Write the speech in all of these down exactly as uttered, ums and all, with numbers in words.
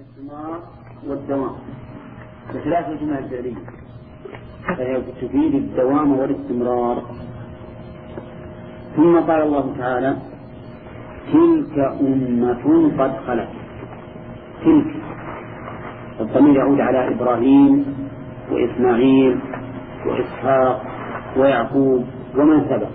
والاستمرار والدوام بخلاف الجملة الفعلية فهي تفيد الدوام والاستمرار. ثم قال الله تعالى: تلك أمة قد خلت. تلك الضمير يعود على إبراهيم وإسماعيل وإسحاق ويعقوب ومن سبق،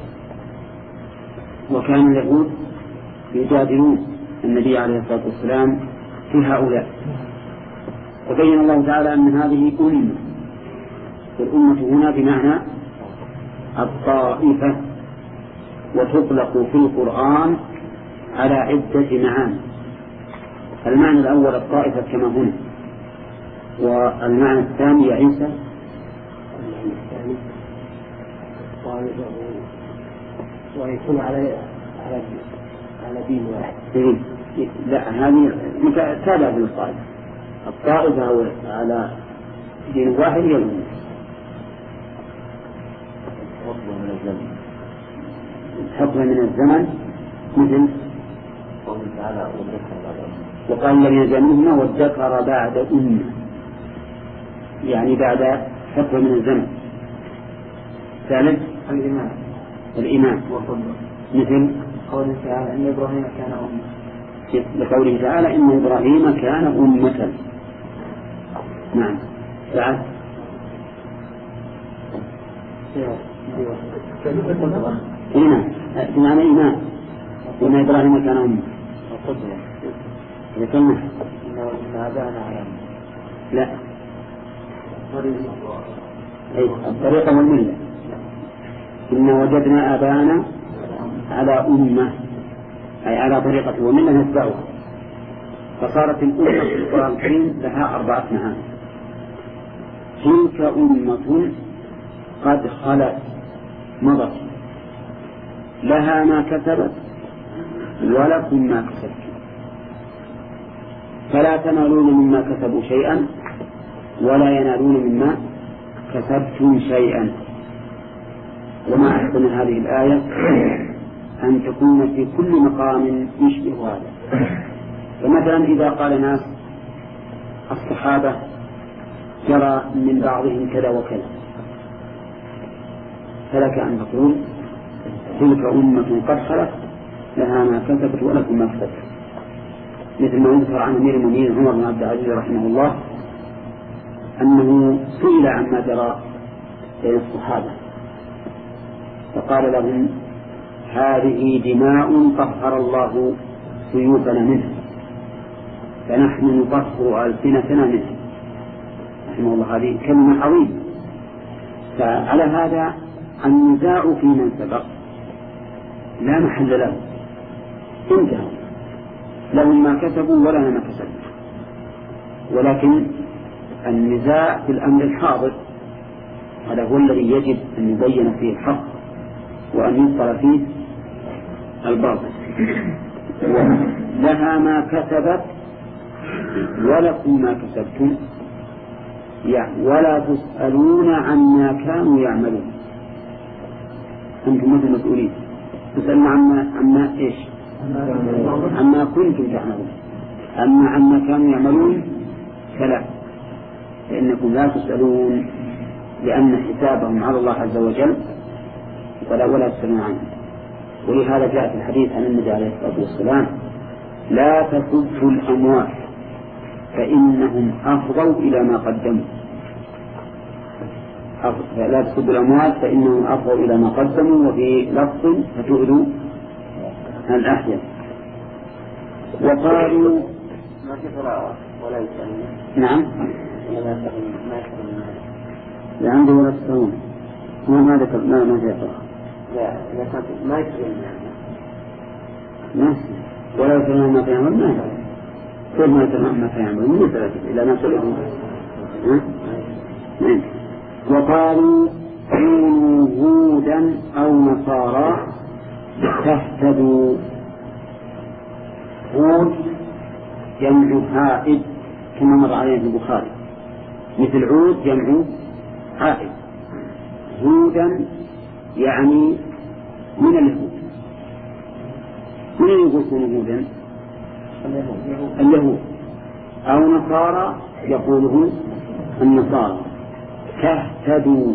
وكان اليهود يجادلون النبي عليه الصلاة والسلام في هؤلاء، وبين الله تعالى أن هذه أمة، والأمة هنا بمعنى الطائفة، وتطلق في القرآن على عدة معاني. المعنى الأول الطائفة كما هنا، والمعنى الثاني يا عيسى ويكون على على على دين واحد. لا، هذه تابعة للطائفة. الطائفة على دين واحد هي الأمة. حكم من الزمن مثل وقال الذين زمنهما والذكر بعد أمة، يعني بعد حكم من الزمن. ثالث الإيمان الإيمان مثل قوله تعالى إن إبراهيم كان أمة، لقوله تعالى إن إبراهيم كان أمة. نعم. بعد إيمان بمعنى إيمان إن إبراهيم كان أمة. ذكرنا لا أي الطريقة والملة. إن وجدنا آباءنا على أمة، أي على طريقة وملة نتبعها، فصارت الأمة في القرآن الكريم لها أربعة معاني. تلك أمة قد خلت مضت لها ما كسبت ولكم ما كسبتم فلا تنالون مما كسبوا شيئا ولا ينالون مما كسبتم شيئا. وما أحسن هذه الآية أن تكون في كل مقام يشبه هذا. فمثلا إذا قال ناس الصحابة جرى من بعضهم كذا وكذا، فلك أن تقول تلك أمة قد خلت لها ما كسبت ولكم ما كسبتم، مثل ما يذكر عن أمير المؤمنين عمر بن عبد العزيز رحمه الله أنه سئل عما جرى بين الصحابة فقال لهم: هذه دماء طهر الله سيوفنا منها فنحن نطهر ألسنتنا منها. رحمه الله. هذه كلمة عظيمة. فعلى هذا النزاع في من سبق لا محل له، انتهى، لهم ما كسبوا ولا ما كسبوا، ولكن النزاع في الأمر الحاضر هذا هو الذي يجب أن يبين فيه الحق وأن يبطل فيه الباطل. لها ما كسبت ولكم ما كسبتم يعني ولا تسألون عما كانوا يعملون. أنتم مثل مسؤولين تسألون عما عما إيش عما كنتم تعملون، أما عما كانوا يعملون فلا، فإنكم لا تسألون لأن حسابهم على الله عز وجل ولا ولا تسألون عنه. ولهذا جاء في الحديث عن النبي عليه الصلاة والسلام: لا تسبوا الأموات فإنهم أفضوا إلى ما قدموا. لا تسبوا الأموات فإنهم أفضوا إلى ما قدموا، وفي لفظ فتؤذوا الأحياء. وقالوا ما كفر ولا يسألون. نعم. لا عنده ولا تسألون. ما ما ذكر ما ما ذكر. لا لا ما يسألون. ما ولا يسألون ما يعمل ما يعمل. كل ما يسألون ما يعمل من يسأل إلا ما سألهم. ها؟ وقالوا كونوا هودا أو نصارى تهتدوا. هود جمع هائد كما مر عليه في البخاري، مثل عود جمع هائد. هودا يعني من اليهود. من يقول كونوا هودا؟ اليهود. أو نصارى يقوله النصارى تهتدوا.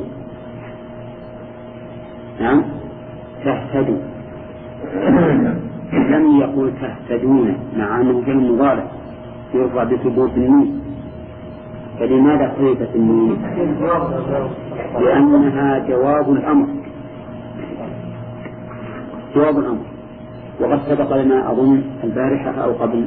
نعم تهتدوا، لم يقل تهتدون مع أنه في المضارع يرفع بثبوت النون. فلماذا حذفت النون؟ لأنها جواب الأمر، جواب الأمر. وقد سبق لنا أظن البارحة أو قبل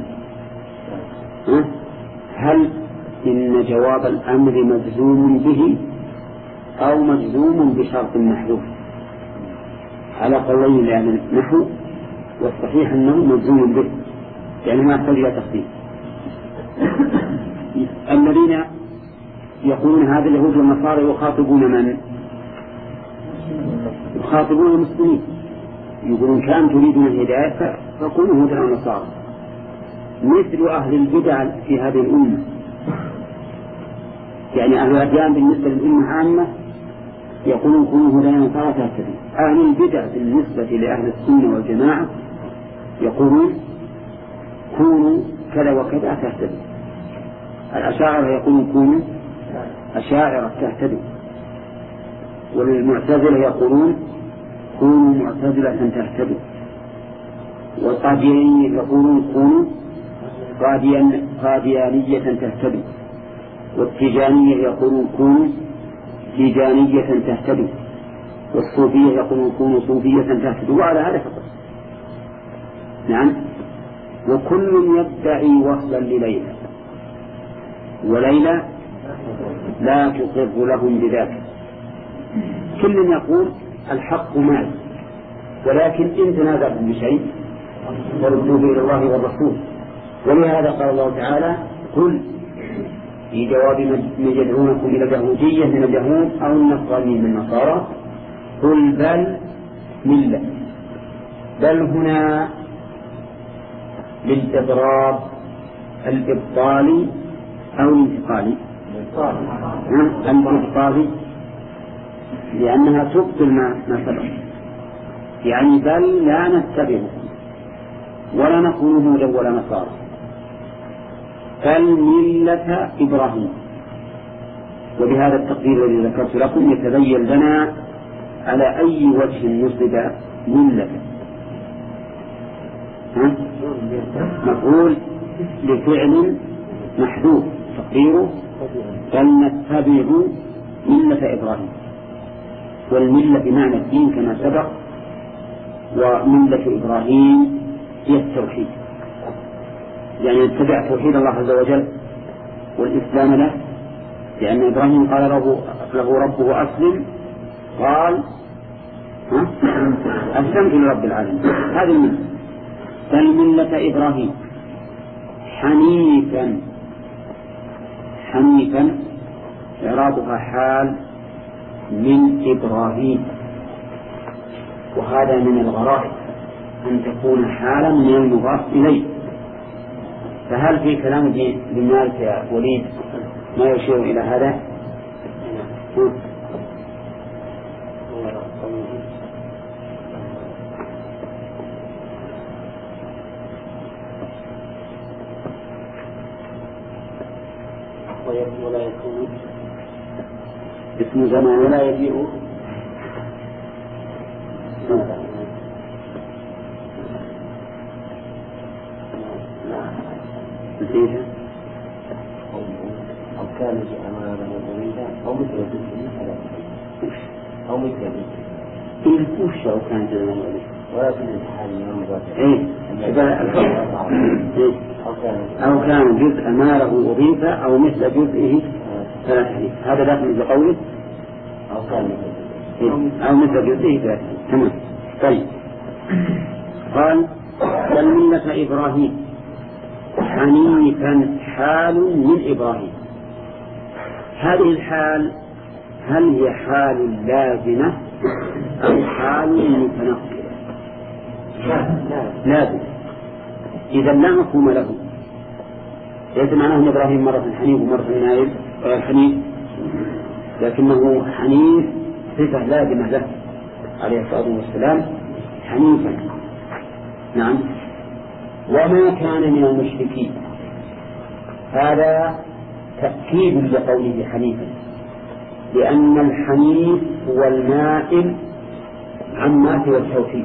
هل إن جواب الأمر مجزوم به أو مجزوم بشرط محذوف على قولين لأهل النحو، والصحيح أنه مجزوم به يعني ما يحتاج إلى تخفيف. الذين يقولون هذا اليهود والنصارى يخاطبون من؟ يخاطبون المسلمين، يقولون كان تريدون الهداية فكونوا هدى النصارى، مثل أهل البدع في هذه الأمة. يعني أهل الأديان بالنسبة للأمة عامة يقولون كونوا هدى النصارى تهتدوا. أهل البدع بالنسبة لأهل السنة والجماعة يقولون كونوا كذا وكذا تهتدوا. الأشاعرة يقولون كونوا أشاعرة تهتدوا، والمعتزلة يقولون كونوا معتزلة تهتدوا، والقاديانية يقولون كونوا قاديان قاديانية تهتدوا، والتيجانية يقولون كونوا تيجانية تهتدوا، والصوفية يقولون كونوا صوفية تهتدوا، وعلى هذا فقط. نعم. وكل يدعي وصلا لليلى، وليلى لا تقر لهم بذاك. كل يقول الحق معي، ولكن إن تنازعتم بشيء فردوه إلى الله والرسول. ولهذا قال الله تعالى قل في جواب من يدعونكم إلى اليهودية من اليهود أو النصرانيين من النصارى قل بل ملة. بل هنا للإضراب الإبطالي أو الانتقالي؟ الانتقالي، لأنها تبطل ما سبق. يعني بل لا نتبعه ولا نكون هودا ولا نصارى، بل ملة إبراهيم. وبهذا التقدير الذي ذكرت لكم يتبين لنا على أي وجه نصب ملة. مفعول لفعل محذوف تقديره بل نتبع ملة إبراهيم. والملة بمعنى الدين كما سبق، وملة إبراهيم هي التوحيد، يعني اتبع توحيد الله عز وجل والإسلام له، لأن إبراهيم قال له, له ربه أسلم، قال ها أسلمت لرب العالمين. هذه الملة. بل ملة إبراهيم حنيفا. حنيفا إعرابها حال من إبراهيم، وهذا من الغرائب أن تكون حالا من المضاف إليه. فهل في كلام ابن مالك يا وليد ما يشير إلى هذا؟ ولا يكون اسم زمان ولا يجيء نسيها أو كان أمامه مريدا أو مثل ذلك أو مثل ذلك إيه وش أو كان زمان ولكن الحال من إيه أو كان جزء ما له أضيفة أو مثل جزئه فلا تحريف. هذا داخل بقوله أو كان أو مثل جزئه فلا تحريف. تمام. طيب قال بل ملة إبراهيم حنيفا حال من إبراهيم. هذه الحال هل هي حال لازمة أو حال متنقلة؟ لازم. إذا لا مفهوم له. ليس معناه أن إبراهيم مرة حنيف ومرة نائب غير حنيف، لكنه حنيف صفة لازمة له عليه الصلاة والسلام حنيفا. نعم. وما كان من المشركين. هذا تأكيد لقوله حنيفا، لأن الحنيف هو المائل عما سوى التوحيد،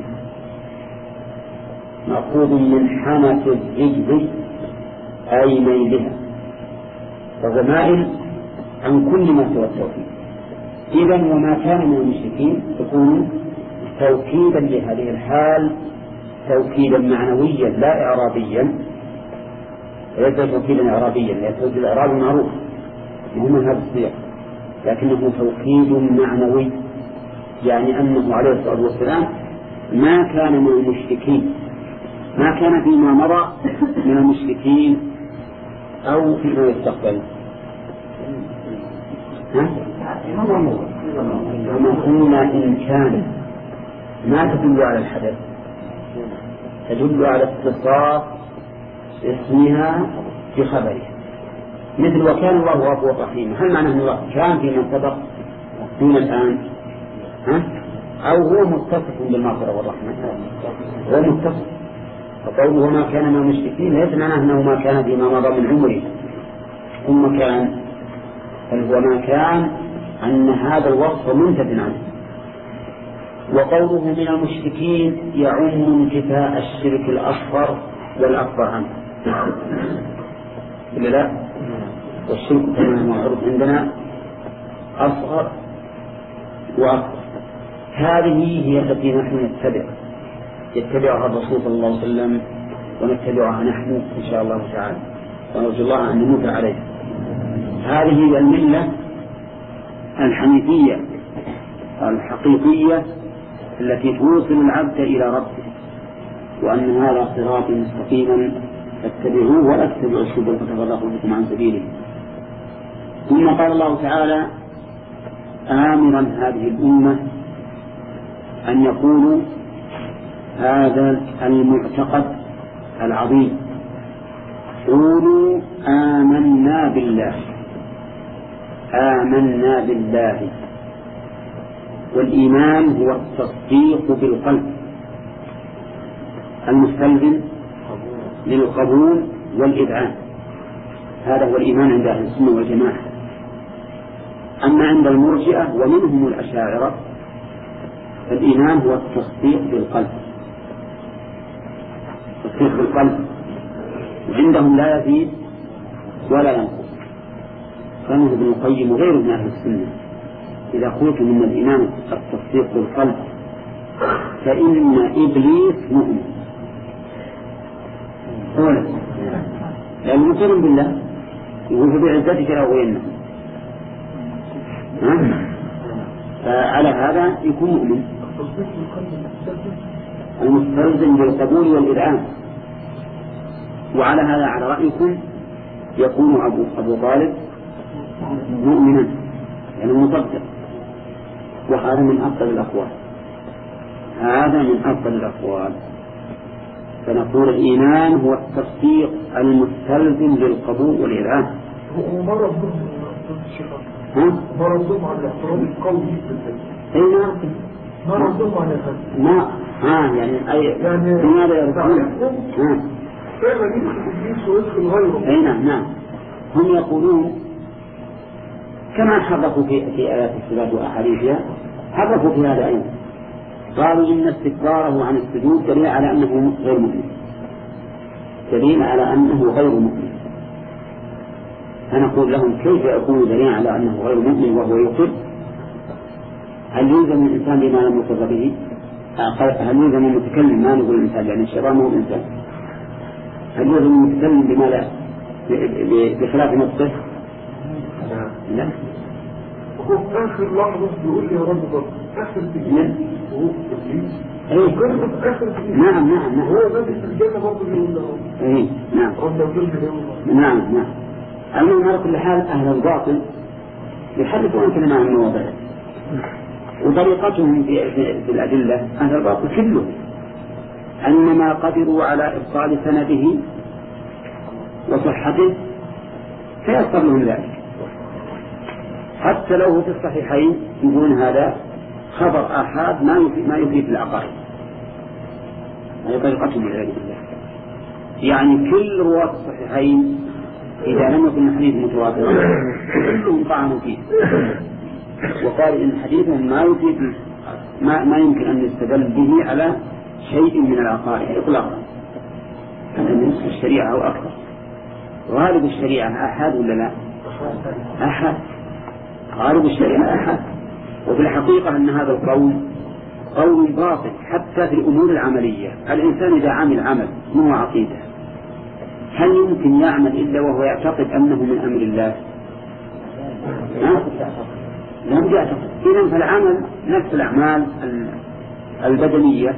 مأخوذ من حنف الرجل أي ميلها، فهو مائل عن كل ما سوى التوحيد. إذن وما كان من المشركين يكون توكيدا لهذه الحال، توكيدا معنويا لا إعرابيا، ليس توكيدا إعرابيا، لأن توكيد الإعراب معروف مهم هذا الصيغ، لكنه توكيد معنوي، يعني أنه عليه الصلاة والسلام ما كان من المشركين، ما كان فيما مضى من المشركين أو فيما يستقبل. ومفهوم إن كان ما تدل على الحدث، تدل على اتصاف اسمها بخبرها، مثل وكان الله غفورا رحيما. هل معنى أنه كان في من سبق دون الآن؟ ها؟ أو هو متصف بالمغفرة والرحمة؟ هو متصف، فقوله ما كان من المشركين ليس معناه أنه ما كان فيما مضى من عمره ثم كان، بل هو ما كان أن هذا الوصف منتج عنه. وقوله من المشركين يعم انتفاء الشرك الأصغر والأكبر عنه، إلا لا؟ والشرك كما معروف عندنا أصغر وأكبر، هذه هي التي نحن نتبع يتبعها الرسول صلى الله عليه وسلم ونتبعها نحن إن شاء الله تعالى، ونرجو الله أن نموت عليها. هذه هي الملة الحنيفية الحقيقية التي توصل العبد إلى ربه، وأن هذا صراط مستقيما فاتبعوه ولا تتبعوا السبل فتفرق بكم عن سبيله. ثم قال الله تعالى آمرا هذه الأمة أن يقولوا هذا المعتقد العظيم، قولوا آمنا بالله، آمنا بالله. والإيمان هو التصديق بالقلب المستلزم للقبول والإذعان، هذا هو الإيمان عند أهل السنة والجماعة. أما عند المرجئة ومنهم الأشاعرة فالإيمان هو التصديق بالقلب، التصديق بالقلب عندهم لا يزيد ولا ينقص. كان ابن القيم وغيره من أهل السنة إذا قلت من الإيمان التصديق بالقلب فإن إبليس مؤمن أولا، لأنه مؤمن بالله يقول بعزتك لا أغوينا، فعلى هذا يكون مؤمن المستلزم بالقبول والإذعان. وعلى هذا على رأيكم يكون أبو, أبو طالب مؤمنا يعني مصدق، وهذا من أفضل الأقوال، هذا من أفضل الأقوال. فنقول الإيمان هو التصديق المستلزم للقبول والإذعان. ومرة ضمن مرة ضمن على الاحترام القوي أين مرة ضمن على هذا ما ها يعني أي يعني لماذا يرفعون ها فعلا يدخل إبليس ويدخل غيره. أي نعم نعم. هم يقولون كما حرفوا في في آيات الصلاة وأحاديثها حرفوا في هذا أيضا، قالوا إن استكباره عن السجود دليل على أنه غير مؤمن، دليل على أنه غير مؤمن. فنقول لهم كيف يكون دليل على أنه غير مؤمن وهو يقر؟ هل يلزم الإنسان بما لم يقر به؟ هل يلزم المتكلم؟ ما نقول الإنسان لأن الشيطان هو الإنسان. هل يلزم المتكلم بما لا بخلاف نطقه؟ لا. هو في آخر لحظة بيقول لي يا رب ضد آخر دقيقة وهو إبليس أيه. وكان في آخر دقيقة نعم نعم نعم. هو نادي في الجنة برضه بيقول له أيه نعم. ربنا ضد نعم نعم. المهم على كل حال أهل الباطل يحدثون كلمة عن المواضيع، وطريقتهم في, في الأدلة أهل الباطل كله أن ما قدروا على إبطال سنده وصحته فيصل لهم ذلك، حتى لو في الصحيحين يقولون هذا خبر آحاد ما يفيد ما يفيد العقائد. هذه طريقتهم والعياذ بالله. يعني كل رواة الصحيحين إذا لم يكن الحديث متواترا كلهم طعنوا فيه وقالوا إن حديثهم ما يفيد ما, ما يمكن أن يستدل به على شيء من العقائد إطلاقا. هذا من نصف الشريعة أو أكثر. غالب الشريعة أحد ولا لا؟ أحد. غالب الشريعة أحد. وفي الحقيقة أن هذا القول قول باطل حتى في الأمور العملية. الإنسان إذا عمل عمل مو عقيدة هل يمكن يعمل إلا وهو يعتقد أنه من أمر الله؟ لم يعتقد. إذن فالعمل نفس الأعمال البدنية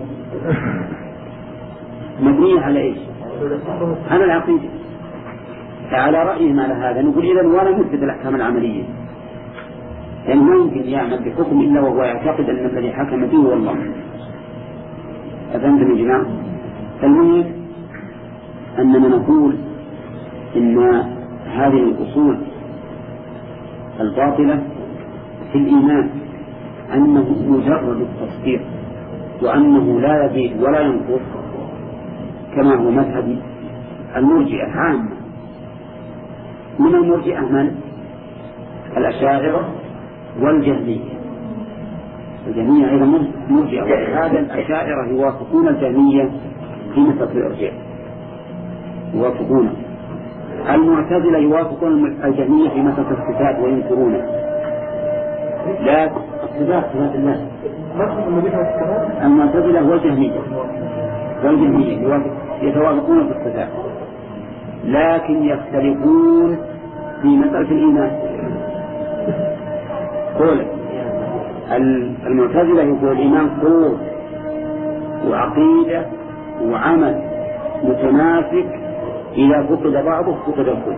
مبنية على إيش؟ على العقيدة. فعلى رأيهم على هذا نقول إذن ولا نثبت الأحكام العملية لأنه ما يمكن يعمل بحكم إلا وهو يعتقد أن الذي حكم به هو الله. أفهمتم يا جماعة؟ فالمهم أننا نقول إن هذه الأصول الباطلة في الإيمان أنه مجرد التصديق وأنه لا يزيد ولا ينقص كما هو مذهب المرجئة عامة. من المرجئة من؟ الأشاعرة والجهمية. الجهمية أيضا مرجئة وهذا الأشاعرة يوافقون الجهمية في مسألة الإرجاء يوافقونه. المعتزلة يوافقون الجهمية في مسألة الصفات وينكرونه. لا الصفات صفات الله. المعتزلة والجهمية والجهمية يتوافقون في الصفات لكن يختلفون في مسألة الإيمان. قول المعتزلة يقول الإيمان قول وعقيدة وعمل متماسك إذا فقد بعضه فقد الكل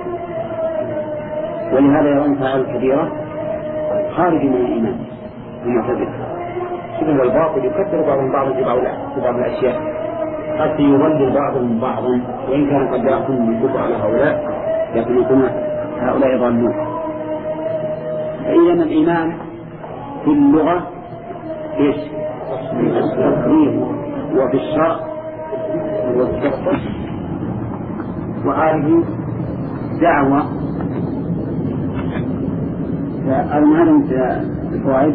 ولهذا يرون فعل الكبيرة خارج من الإيمان. المعتزلة شبه الباطل يكثر بعضهم بعضا في بعض الأشياء حتى يضلل بعضهم بعضا وإن كان قد يأخذ من كفر على هؤلاء لكن يكون هؤلاء ضالون. فإذا الإيمان في اللغة إيش؟ التصريح وفي الشرع والتصديق. وهذه دعوة المعلم في الفوائد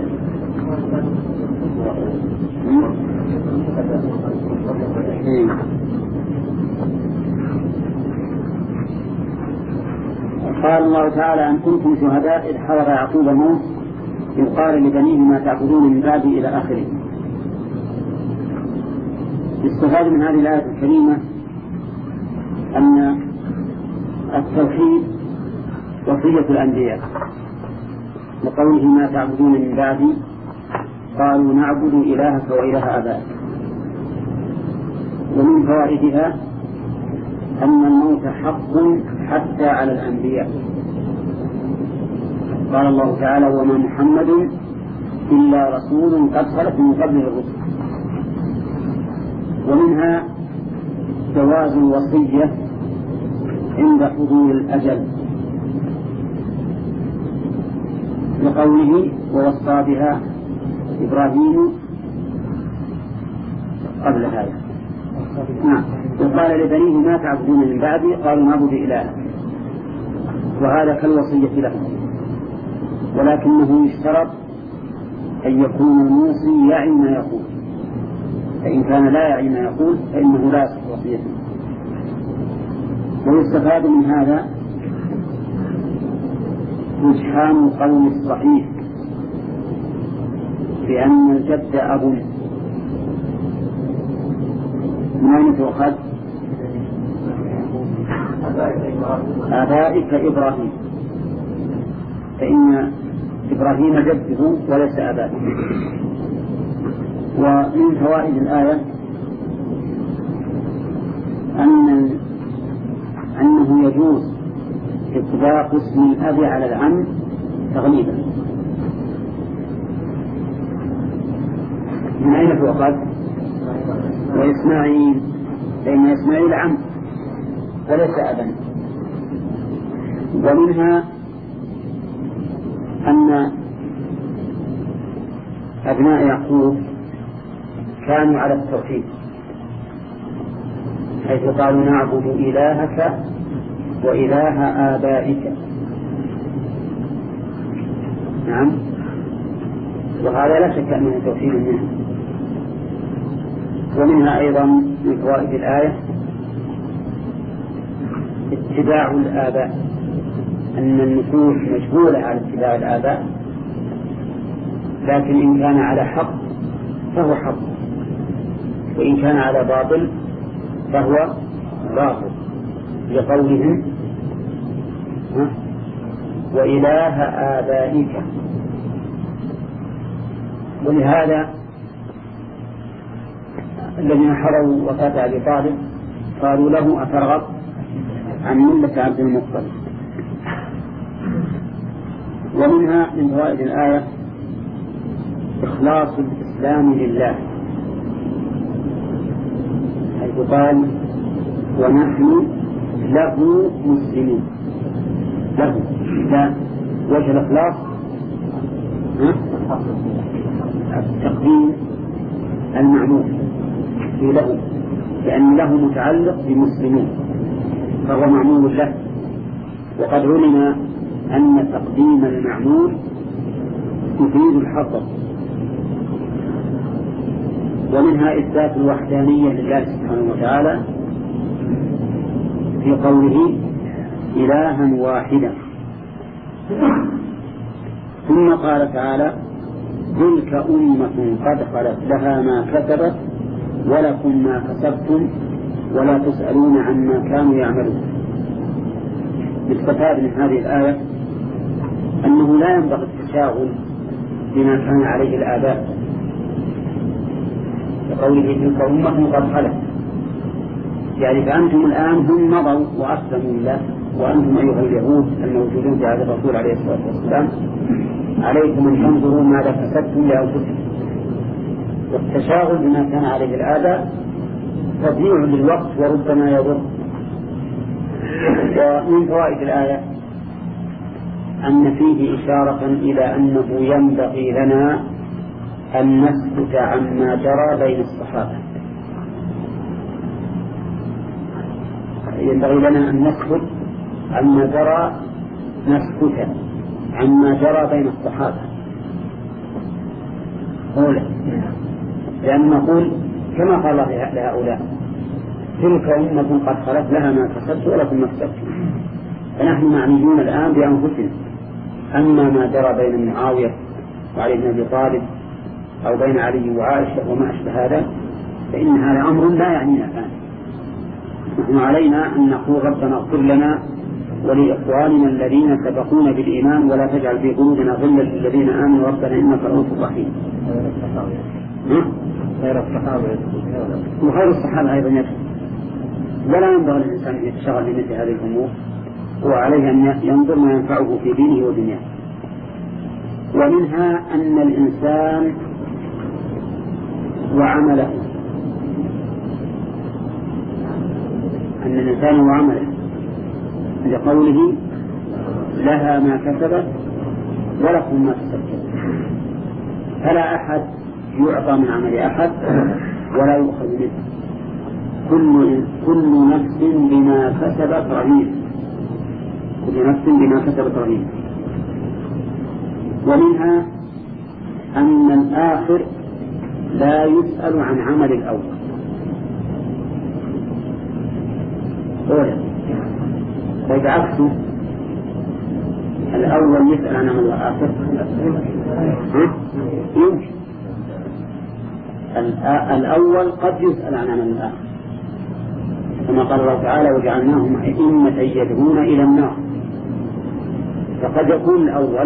قال الله تعالى أن كنتم شهداء إذ حضر يعقوب الموت إذ قال لبنيه ما تعبدون من بعدي إلى آخره. استفاد من هذه الآية الكريمة أن التوحيد وصية الأنبياء لقوله ما تعبدون من بعدي قالوا نعبد إلهك وإله آبائك. ومن فوائدها أن الموت حق حتى على الأنبياء. قال الله تعالى وما محمد إلا رسول قد خلت من قبله الرسل. ومنها جواز الوصية عند حضور الأجل لقوله ووصى بها إبراهيم قبل هذا. نعم. وقال لبنيه ما تعبدون من بعدي قالوا نعبد إلهك وهذا كالوصية لهم ولكنه يشترط أن يكون الموصي يعي ما يقول فإن كان لا يعي ما يقول فإنه لا يصح وصيته. ويستفاد من هذا رجحان القول الصحيح بأن الجد أب من أين تؤخذ؟ آبائك إبراهيم فإن إبراهيم جده وليس آبائك. ومن فوائد الآية أن أنه يجوز إطلاق اسم الأب على العم تغليبا. من أين تؤخذ؟ وإسماعيل فإن إسماعيل عم وليس أبا. ومنها أن أبناء يعقوب كانوا على التوحيد حيث قالوا نعبد إلهك وإله آبائك. نعم، وهذا لا شك أنه توحيد منه. ومنها أيضا من فوائد الآية اتباع الآباء، أن النفوس مجبولة على اتباع الآباء، لكن إن كان على حق فهو حق، وإن كان على باطل فهو باطل، لقولهم وإله آبائك. ولهذا الذين حضروا وفاة أبي طالب قالوا له أترغب عن ملة عبد المطلب. ومنها من فوائد الآية إخلاص الإسلام لله، حيث قال ونحن له مسلمون. له لا وجه الإخلاص التقديم المعمول في له، لأن له متعلق بمسلمون فهو معمول له. وقد علم أن تقديم المعمول يفيد الحصر. ومنها إثبات الوحدانية لله سبحانه وتعالى في قوله إلها واحدا. ثم قال تعالى تلك أمة قد خلت لها ما كسبت ولكم ما كسبتم ولا تسألون عما كانوا يعملون. يستفاد من هذه الآية أنه لا ينبغي التشاغل بما كان عليه الآباء، كقوله تلك أمة قد خلت، يعني فأنتم الآن هم مضوا وأسلموا لله، وأنتم أيها اليهود الموجودون في هذا الرسول عليه الصلاة والسلام عليكم أن تنظروا ماذا كسبتم لأنفسكم. والتشاغل بما كان عليه الآباء تضييع للوقت وربما يضر. ومن فوائد الآية أن فيه إشارة إلى أنه ينبغي لنا أن نسكت عما جرى بين الصحابة. ينبغي لنا أن نسكت عما جرى نسكت عما جرى بين الصحابة أولا، لأن نقول كما قال الله لهؤلاء تلك أمة قد خلت لها ما كسبت ولكم ما كسبتم. فنحن معنيون الآن بأنفسنا. أما ما جرى بين معاوية وعلي بن أبي طالب أو بين علي وعائشة وما أشبه هذا فإن هذا أمر لا يعنينا الآن. نحن علينا أن نقول ربنا اغفر لنا ولإخواننا الذين سبقونا بالإيمان ولا تجعل في قلوبنا غلا للذين آمنوا ربنا إنك رؤوف رحيم. غير الصحابة وغير الصحابة أيضا يدخل. ولا ينبغي الإنسان أن يتشغل بمثل هذه الأمور، وعليه أن ينظر ما ينفعه في دينه ودنياه. ومنها أن الإنسان وعمله أن الإنسان وعمله لقوله لها ما كسبت ولكم ما كسبتم. فلا أحد يعطى من عمل أحد ولا يؤخذ منه. كل كل نفس بما كسبت رهينة. كل نفس بما كسبت رهينة. ومنها أن الآخر لا يسأل عن عمل الأول. أولا طيب عكسه الأول يسأل عن عمل الآخر يمكن. الأول قد يسأل عن عمل الآخر كما قال الله تعالى وجعلناهم أئمة يدعون إلى النار. فقد يكون الأول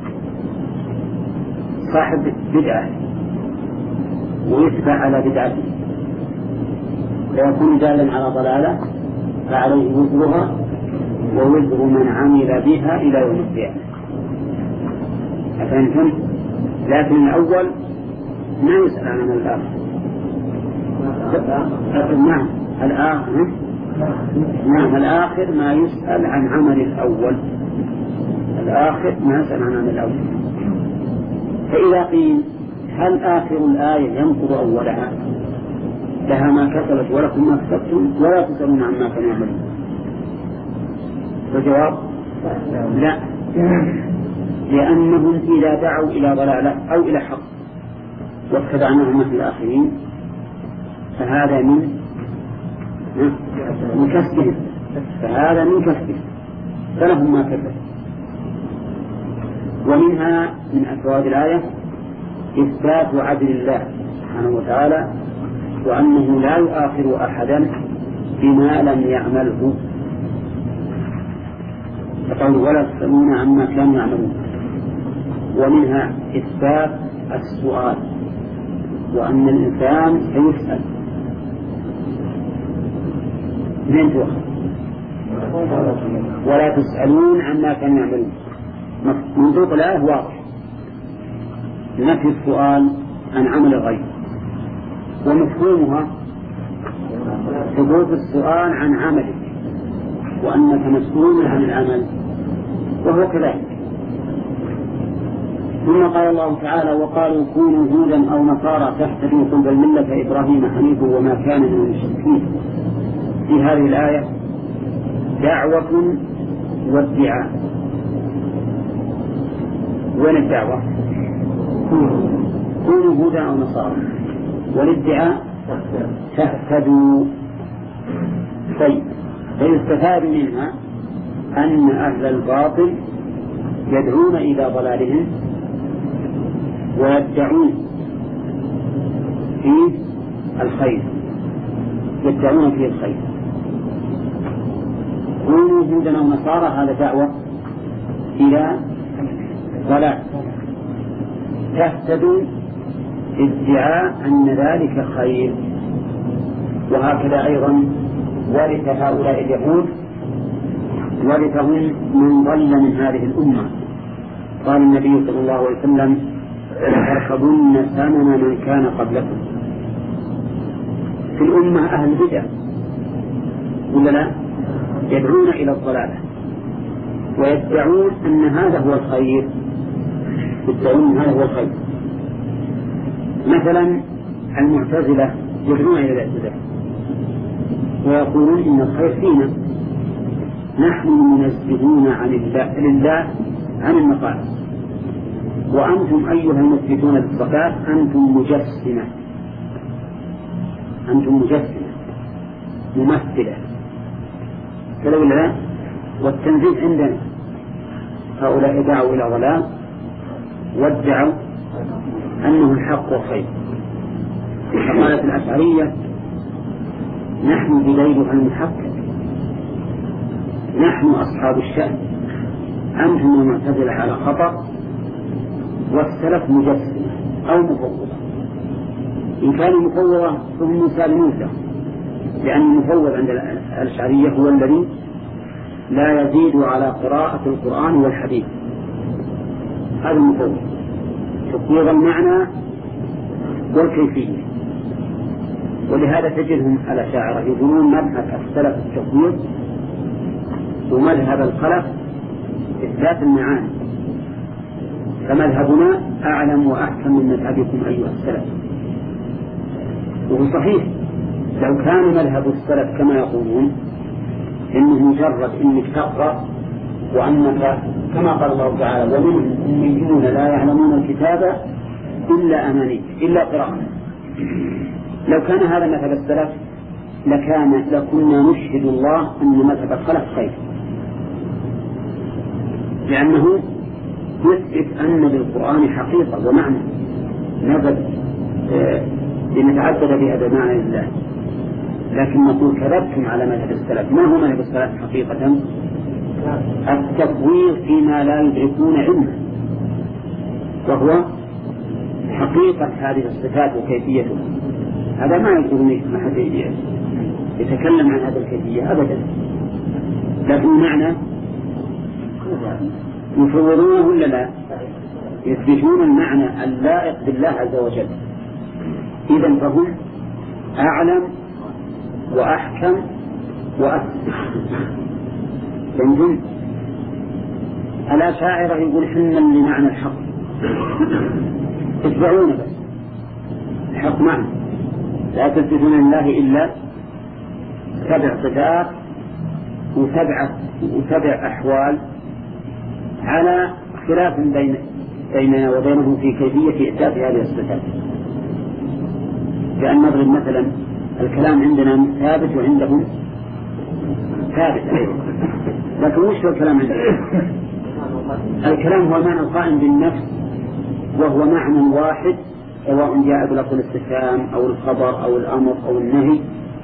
صاحب بدعة ويتبع على بدعته ويكون دالا على ضلالة فعليه وزرها ووزر من عمل بها إلى يوم القيامة. أفهمتم؟ لكن الأول ما يسأل عن الآخر. نعم الآخر نعم الآخر ما يسأل عن عمل الأول. الآخر ما يسأل عن عمل الأول. فإذا قيل هل آخر الآية ينقض أولها لها ما كسبت ولكم ما كسبتم ولا تسألون عما كانوا يعملون؟ الجواب لا، لأنهم إذا دعوا إلى ضلالة أو إلى حق واتبعناهم مثل الآخرين فهذا من من كسبهم، فهذا من كسبهم فلهم ما كسبوا. ومنها من أفراد الآية إثبات عدل الله سبحانه وتعالى وأنه لا يؤاخر أحدا بما لم يعمله، فقالوا ولا تسألون عما كانوا يعملون. ومنها إثبات السؤال وأن الإنسان سيسأل من توخر ولا تسألون عما كانوا يعملون. منطوق الآية واضح، نفي السؤال عن عمل الغير، ومفهومها ثبوت السؤال عن عملك وأنك مسؤول عن العمل، وهو كذلك. ثم قال الله تعالى وقالوا كونوا هودا أو نصارى تهتدوا قل بل ملة إبراهيم حنيفا وما كان من المشركين. في هذه الآية دعوة وادعاء. وين الدعوة؟ كونوا هودا أو نصارى، والادعاء تهتدوا. طيب، فيستفاد منها أن أهل الباطل يدعون إلى ضلالهم ويدعون فيه الخير، يدعون فيه الخير. كونوا هودا أو نصارى هذا دعوة إلى ضلال، تهتدوا ادعاء أن ذلك خير. وهكذا أيضا ورث هؤلاء اليهود ورثهم من ضل من هذه الأمة. قال النبي صلى الله عليه وسلم تركبن سنن من كان قبلكم. في الأمة أهل بدع ولا لا؟ يدعون إلى الضلالة ويدعون أن هذا هو الخير، يدعون هذا هو الخير. مثلا المعتزلة يدعون إلى الاعتزال ويقولون إن الخير فينا، نحن منزهون عن الله لله عن النقائص، وأنتم أيها المثبتون للصفات أنتم مجسمة، أنتم مجسمة ممثلة كذا ولا لا؟ والتنزيل عندنا هؤلاء دعوا إلى ضلال وادعوا أنه الحق والخير. فقالت الأشعرية نحن بديلها المحقق، نحن أصحاب الشأن، أنتم المعتزلة على خطأ والسلف مجسمة أو مفوضة. إن كانوا مفوضة فهم مسالمون له، لأن المفوض عند الأشعرية هو الذي لا يزيد على قراءة القرآن والحديث، هذا المفوض، تفويض المعنى والكيفية. ولهذا تجدهم الأشاعرة يقولون مذهب السلف التفويض ومذهب الخلف إثبات المعاني، فمذهبنا أعلم وأحكم من مذهبكم أيها السلف. وهو صحيح، لو كان مذهب السلف كما يقولون إنه مجرد إنك تقرأ وأنك كما قال الله تعالى ومنهم أميون لا يعلمون الكتاب إلا أماني إلا قراءة، لو كان هذا مذهب السلف لكان لكنا نشهد الله أن مذهب الخلف خير، لأنه يثبت أن للقرآن حقيقة ومعنى نزل لنتعبد بها بمعنى الله. لكن نقول كذبتم على مذهب السلف. ما هو مذهب السلف حقيقة؟ التفويض فيما لا يدركون علمه، وهو حقيقة هذه الصفات وكيفيتها. هذا ما يقول ما حد يتكلم عن هذه الكيفية أبدا، لكن معنى يفوضونه ولا لا؟ يثبتون المعنى اللائق بالله عز وجل. إذن فهم أعلم وأحكم وأثبت. فانتم الأشاعرة يقول حنا لمعنى الحق، اتبعون بس الحق معنى، لا تثبتون لله إلا سبع صفات وسبعة وسبع أحوال على خلاف بين بيننا وبينهم في كيفية إثبات هذه الصفات. كأن نضرب مثلا الكلام عندنا ثابت وعندهم ثابت أيضا، لكن وش هو الكلام عندنا؟ الكلام هو معنى القائم بالنفس، وهو معنى واحد سواء جاء بلفظ الاستفهام أو الخبر أو الأمر أو النهي،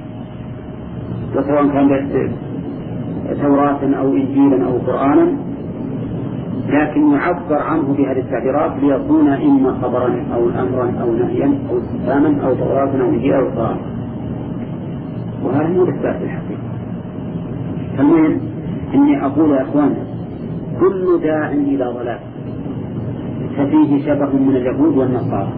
وسواء كان توراة أو إنجيلا أو قرآنا، لكن يعبر عنه بهذه التعبيرات ليكون إما خبرا أو أمرا أو نهيا أو استفهاما أو توراة أو إنجيلا أو قرآن. وهذا هو الإثبات في الحقيقة. المهم إني أقول يا أخوان كل داع إلى ضلال ففيه شبه من اليهود والنصارى.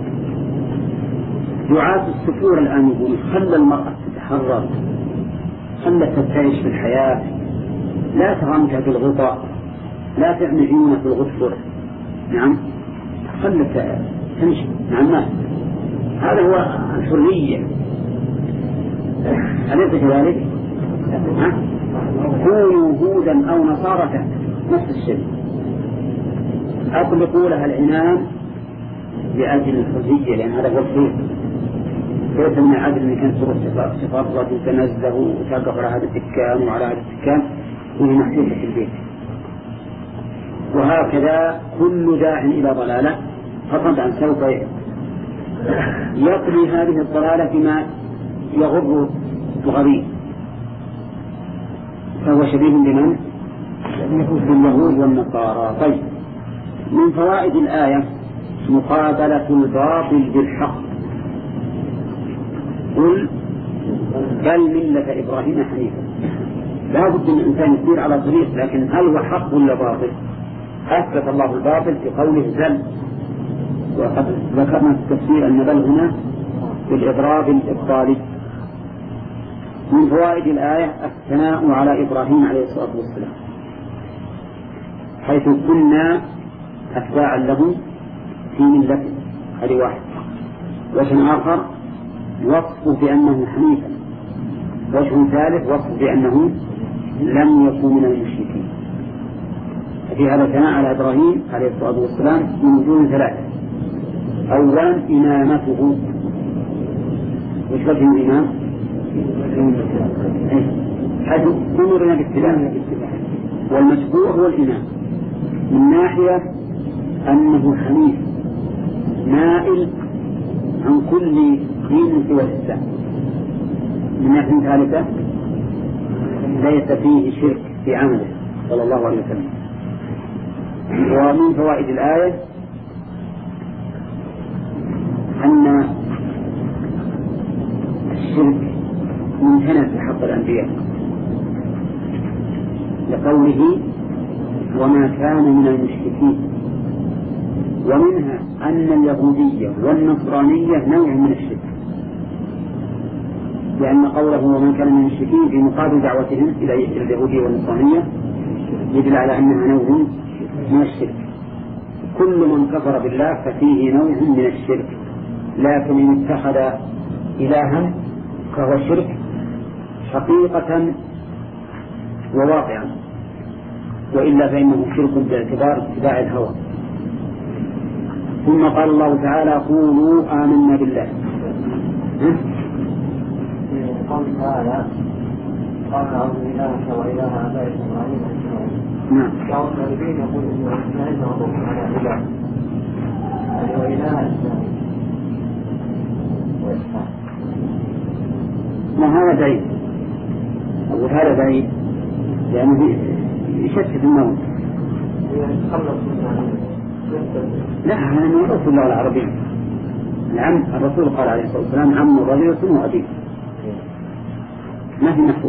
دعاة السفور الآن يقولون خلى المرأة تتحرر، خلى تتعيش في الحياة، لا تغمك في الغطاء، لا تعمل عيونك في الغطفر، نعم خلى تمشي مع الناس. هذا هو الحرية، أليس كذلك؟ كونوا هودا أو نصارى نفس الشيء. أطلقوا لها العنان لأجل الحرية، لأن هذا هو الخير. ليس من العدل أن كانت تروح تفرط وتنزه وتقف على هذا الدكان وعلى هذا الدكان وهي محسوسة في البيت. وهكذا كل داع إلى ضلالة فطبعا سوف يقضي هذه الضلالة بما يغر الغريب، فهو شبيه بمن؟ باليهود والنصارى. طيب، من فوائد الآية مقابلة الباطل بالحق. قل بل ملة إبراهيم حنيفا. لا بد من الإنسان يسير على طريق، لكن هل هو حق ولا باطل؟ أثبت الله الباطل في قوله بل، وقد ذكرنا في التفسير أن بل هنا بالإضراب الإبطالي. من فوائد الآية الثناء على إبراهيم عليه الصلاة والسلام، حيث كنا أتباعا له في ملته. هذه واحد. وجه آخر وصف بأنه حنيفا. وجه ثالث وصف بأنه لم يكن من المشركين. ففي هذا الثناء على إبراهيم عليه الصلاة والسلام من وجوه ثلاثة. أولا إمامته. وش وجه الإمام؟ حيث أمرنا بالاتباع، والمشروع هو الإمام من ناحية أنه حنيف مائل عن كل دين سوى الإسلام. من ناحية ثالثة ليس فيه شرك في عمله صلى الله عليه وسلم. ومن فوائد الآية أن الشرك ممتنع في حق الأنبياء لقوله وما كان من المشركين. ومنها أن اليهودية والنصرانية نوع من الشرك، لأن قوله ومن كان من المشركين في مقابل دعوتهم إلى اليهودية والنصرانية يدل على أنها نوع من الشرك. كل من كفر بالله ففيه نوع من الشرك، لكن إن اتخذ إلها فهو شرك حقيقة وواقعا، وإلا فإنه شرك باعتبار اتباع الهوى. ثم قال الله تعالى قولوا آمنا بالله. قال تعالى قال أعوذ بالله وإله آبائكم إبراهيم وإسماعيل. نعم. بعض العلماء يقول إن إسماعيل معطوف على إله، يعني وإله إسماعيل وإسحاق. ما هذا بعيد، أو هذا بعيد لأنه يشتت النوم. لا، هذا معروف في اللغة العربية. العم الرسول قال عليه الصلاة والسلام عم الرجل اسمه أبيه، ما في محفوظ.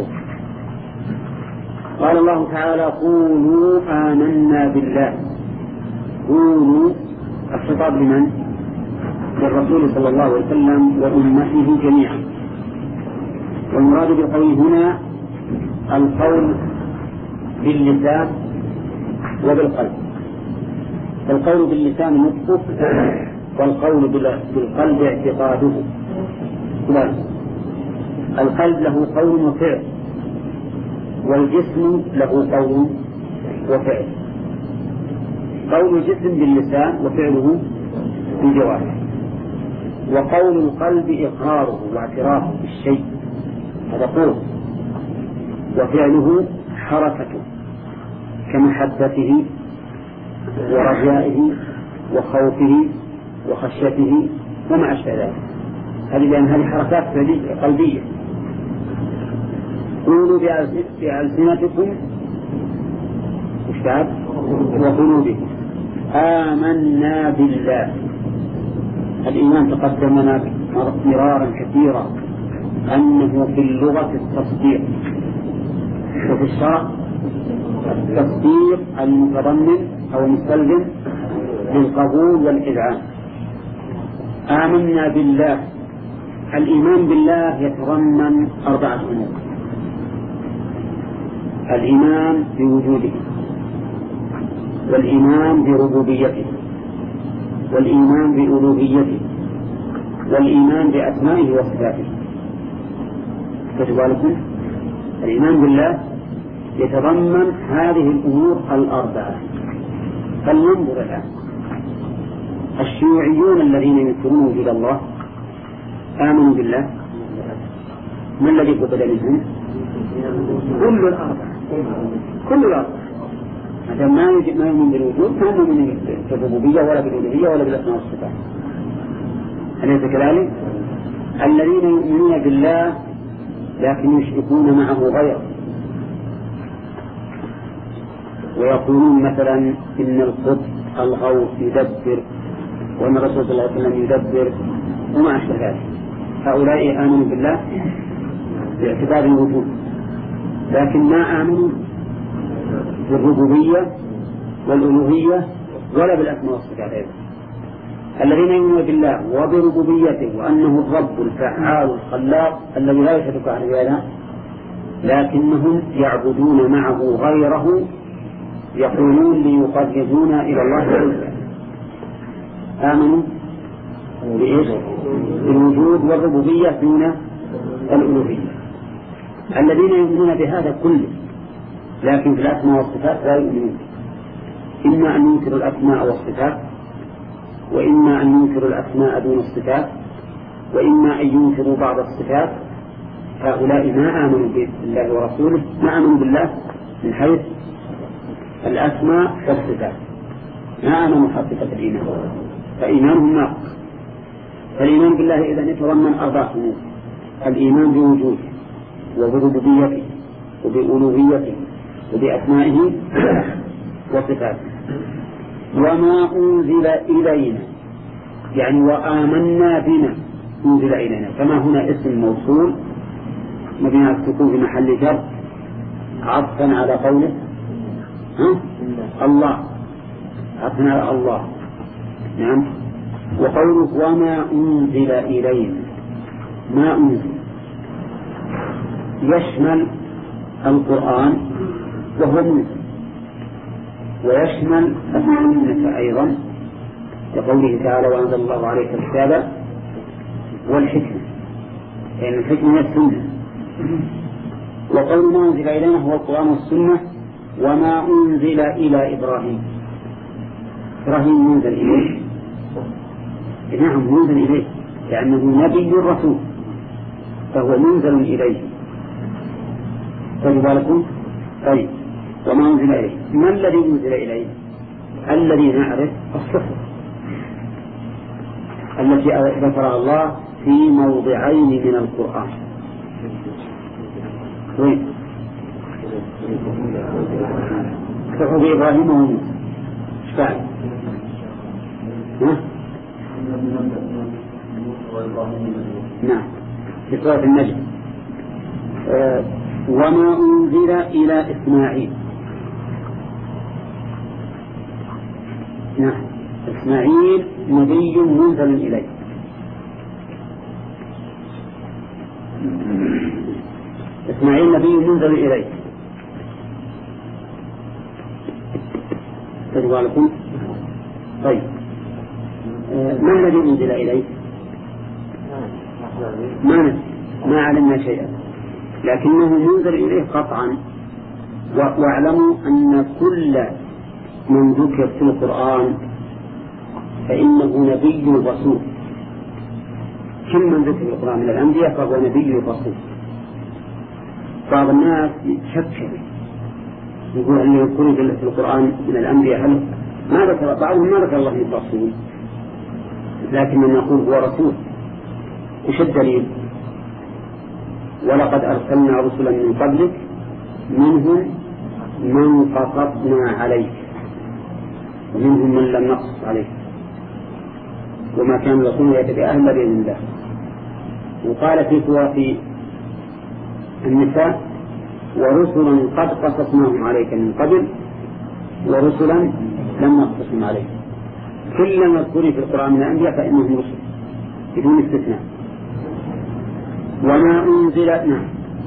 قال الله تعالى قولوا آمنا بالله. قولوا الخطاب لمن؟ للرسول صلى الله عليه وسلم وأمته جميعا. والمراد بالقول هنا القول باللسان وبالقلب. القول باللسان نطقه، والقول بالقلب اعتقاده. القلب له قول وفعل، والجسم له قول وفعل. قول الجسم باللسان وفعله بالجوارح، وقول القلب إقراره واعترافه بالشيء هذا قول، وفعله حركته كمحبته ورجائه وخوفه وخشيته وما أشبه ذلك. هذه لأن هذه حركات قلبية. قولوا بألسنتكم وقلوبكم آمنا بالله. الإيمان تقدم لنا مرارا كثيرا أنه في اللغة التصديق، وفي الشرع التصديق المتضمن أو المستلزم للقبول والإذعان. آمنا بالله. الإيمان بالله يتضمن أربعة أمور: الإيمان بوجوده، والإيمان بربوبيته، والإيمان بألوهيته، والإيمان بأسمائه وصفاته. كتبالكم الإيمان بالله يتضمن هذه الأمور الأربعة. فلننظر الآن الشيوعيون الذين ينكرون وجود الله آمنوا بالله. ما الذي قبل منهم؟ كل الأربعة كل الأربعة. هذا ما يجب ما يؤمن بالوجود ما يؤمن بالربوبية ولا بالألوهية ولا بالأسماء والصفات. أليس كذلك؟ الذين يؤمنون بالله لكن يشركون معه غيره، ويقولون مثلا إن القطب الغوث يدبر وأن الرسول صلى الله عليه وسلم يدبر وما أشبه ذلك. هؤلاء آمنوا بالله باعتبار الوجود، لكن ما آمنوا بالربوبية والألوهية ولا بالأسماء والصفات أيضا. الذين يؤمنون بالله وبربوبيته وأنه الرب الفعال الخلاق الذي لا يشرك على ذلك، لكنهم يعبدون معه غيره، يقولون ليقربونا إلى الله تعالى. آمنوا بإيش؟ بالوجود والربوبية دون الألوهية. الذين يؤمنون بهذا كله لكن في الأسماء والصفات لا يؤمنون. إما أن ينكروا الأسماء والصفات، وإما أن ينكروا الأسماء دون الصفات، وإما أن ينكروا بعض الصفات. هؤلاء ما آمنوا بالله ورسوله، ما آمنوا بالله من حيث الأسماء والصفات، ما آمنوا حقيقة الإيمان، فإيمانهم ناقص. فالإيمان بالله إذن يتضمن أربعة أمور: الإيمان بوجوده وبربوبيته وبألوهيته وبأسمائه وصفاته. وما أنزل إلينا يعني وآمنا بما أنزل إلينا، كما هنا اسم موصول مبني على السكون في محل جر عطفا على قوله ها؟ الله، عطفا على الله. نعم. وقوله وما أنزل إلينا، ما أنزل يشمل القرآن وهو منزل، ويشمل السنة أيضا لقوله تعالى وأنزل الله عليك الكتاب والحكمة، يعني الحكمة هي السنة. وقول ما أنزل إلينا هو القرآن والسنة. وما أنزل إلى إبراهيم، إبراهيم منزل إليه، نعم منزل إليه لأنه نبي رسول فهو منزل إليه. فلذلك طيب وما أنزل إليه، ما الذي أنزل إليه؟ الذي نعرف الصفة التي ذكرها الله في موضعين من القرآن. وين؟ صفة إبراهيم وموسى ايش فعل؟ نعم في سورة النجم. أه وما أنزل إلى إسماعيل، نعم إسماعيل نبي منزل إليه. إسماعيل نبي منزل إليه. تجوالكم طيب أه ما الذي أنزل إليه؟ ما ما علمنا شيئا، لكنه منزل إليه قطعا واعلموا أن كل من ذكر في القرآن فإنه نبي رسول. كل من ذكر في القرآن من الأنبياء فهو نبي رسول. بعض الناس يتشكل يقول أن يذكر في القرآن من الأنبياء، هل ما ذكر بعضهم ما ذكر الله من رسول، لكن من يقول هو رسول. وش الدليل؟ ولقد أرسلنا رسلا من قبلك منهم من قصصنا عليك ومنهم من لم نقصص عليك وما كان الرسول يتبع أهل بإذن الله. وقال في سورة النساء ورسلا قد قصصناهم عليك من قبل ورسلا لم نقصصهم عليك. كل مذكور في القرآن من الأنبياء فإنهم رسل بدون استثناء. وما أنزل نعم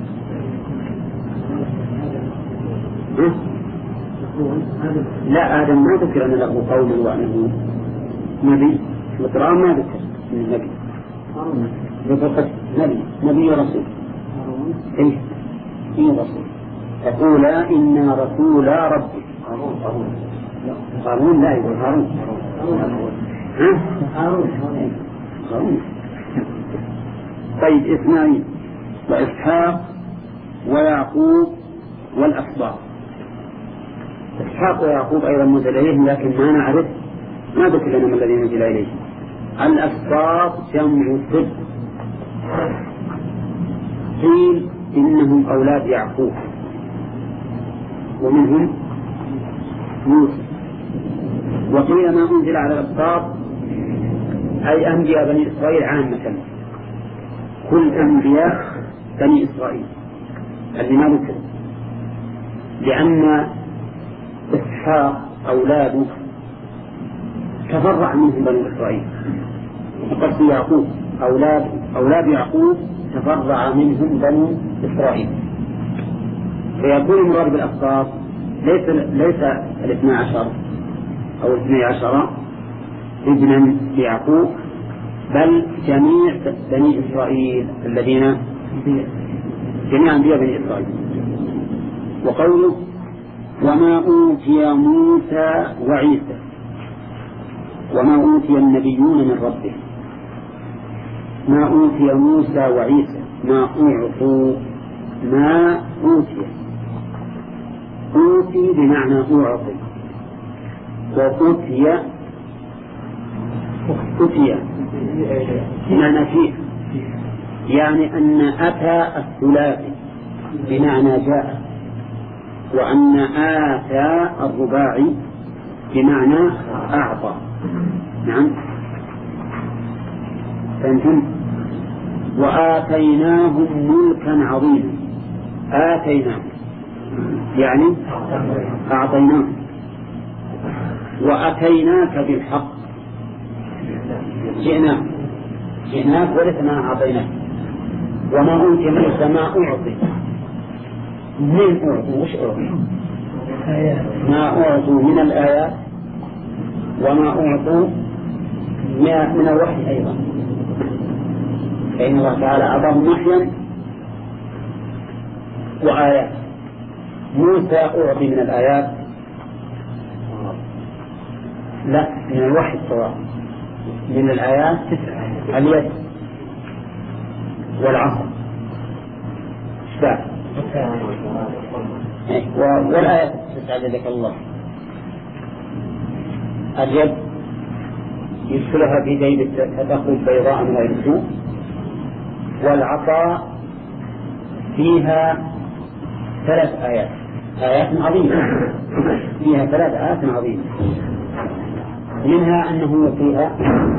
لا آدم ما ذكر أن له قوم وأنه نبي في القرآن، ما ذكر أنه نبي ذكر نبي نبي ورسول. إيه إيه رسول تقولا إنا رسولا ربك. هارون لا يقول هارون ها هارون هارون. طيب إسماعيل وإسحاق ويعقوب والأسباط. إسحاق ويعقوب أيضا نزل إليهم لكن ما نعرف ما ذكر لنا من الذين نزل إليهم. الأسباط جمع سبط، قيل إنهم أولاد يعقوب ومنهم يوسف، وقيل ما أنزل على الأسباط أي أنبياء بني إسرائيل عامة، كل أنبياء بني إسرائيل اللي ما ذكر، لأن إسحاق أولاده تفرع منهم بني إسرائيل. وقصد يعقوب أولاد أولاد يعقوب تفرع منهم بني إسرائيل، فيكون المراد بالأسباط ليس ليس الاثنى عشر أو الاثني عشر ابنا ليعقوب، بل جميع بني إسرائيل الذين جميع أنبياء بني إسرائيل. وقوله وما أوتي موسى وعيسى، وما أوتي النبيون من ربهم، ما أوتي موسى وعيسى ما أعطوا ما أوتي. أوتي بمعنى أعطي، وأوتي أوتي بمعنى فيه، يعني أن أتى الثلاثي بمعنى جاء، وأن آتى الرباعي بمعنى أعطى. نعم فانتم. وآتيناهم ملكا عظيما، آتيناهم يعني أعطيناه، وأتيناك بالحق جئناك جئناك ولسنا أعطيناك. وما أوتي موسى ما أعطي، من أعطوا وش أعطوا؟ ما أعطوا من الآيات وما أعطوا من الوحي أيضا، فإن الله تعالى أعطاهم وحيا وآيات. موسى أعطي من الآيات لا من الوحي الصواب، من الآيات اليد والعصا شباب والآيات تسعة جزاك الله. اليد يدخلها في جيب فتخرج بيضاء من غير سوء، والعصا فيها ثلاث آيات آيات عظيمة، فيها ثلاث آيات عظيمة، منها أنه يطيها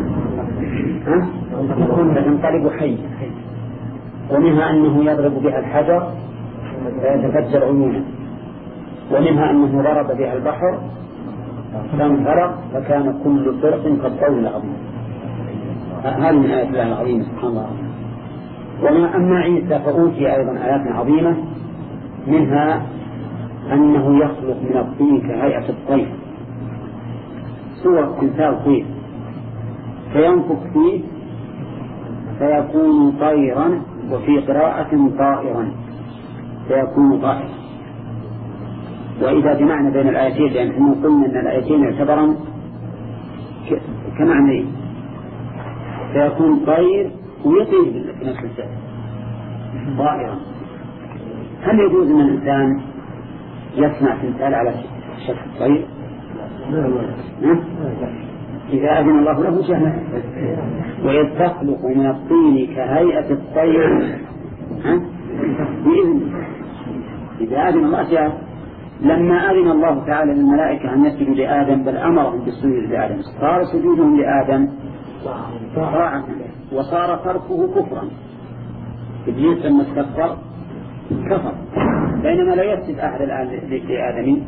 فتنقلب حي، ومنها أنه يضرب بها الحجر فيتفجر عيونه، ومنها أنه ضرب بها البحر فانفرق فكان كل فرق كالطول العظيم. هذه من آيات الله العظيمة سبحان الله. وما أما عيسى فأوتي أيضا آيات عظيمة، منها أنه يخلق من الطين كهيئة الطير، صور تمثال طير، فينفخ فيه فيكون طيرا، وفي قراءة طائرا فيكون طائرا. وإذا بمعنى بين الآيتين، لأن احنا قلنا أن الآيتين يعتبرا كمعنى، فيكون طير ويطير في نفس الساعة طائرا. هل يجوز أن الإنسان يصنع تمثال على شكل طير؟ إذا أذن الله له جهل. وإذ تخلق من الطين كهيئة الطير بإذن، إذا أذن الله جهل. لما أذن الله تعالى للملائكة أن يسجدوا لآدم بل أمرهم بالسجود لآدم، صار سجودهم لآدم طاعة وصار تركه كفرا. إبليس لما استكبر كفر، بينما لا يسجد أحد الآن لآدم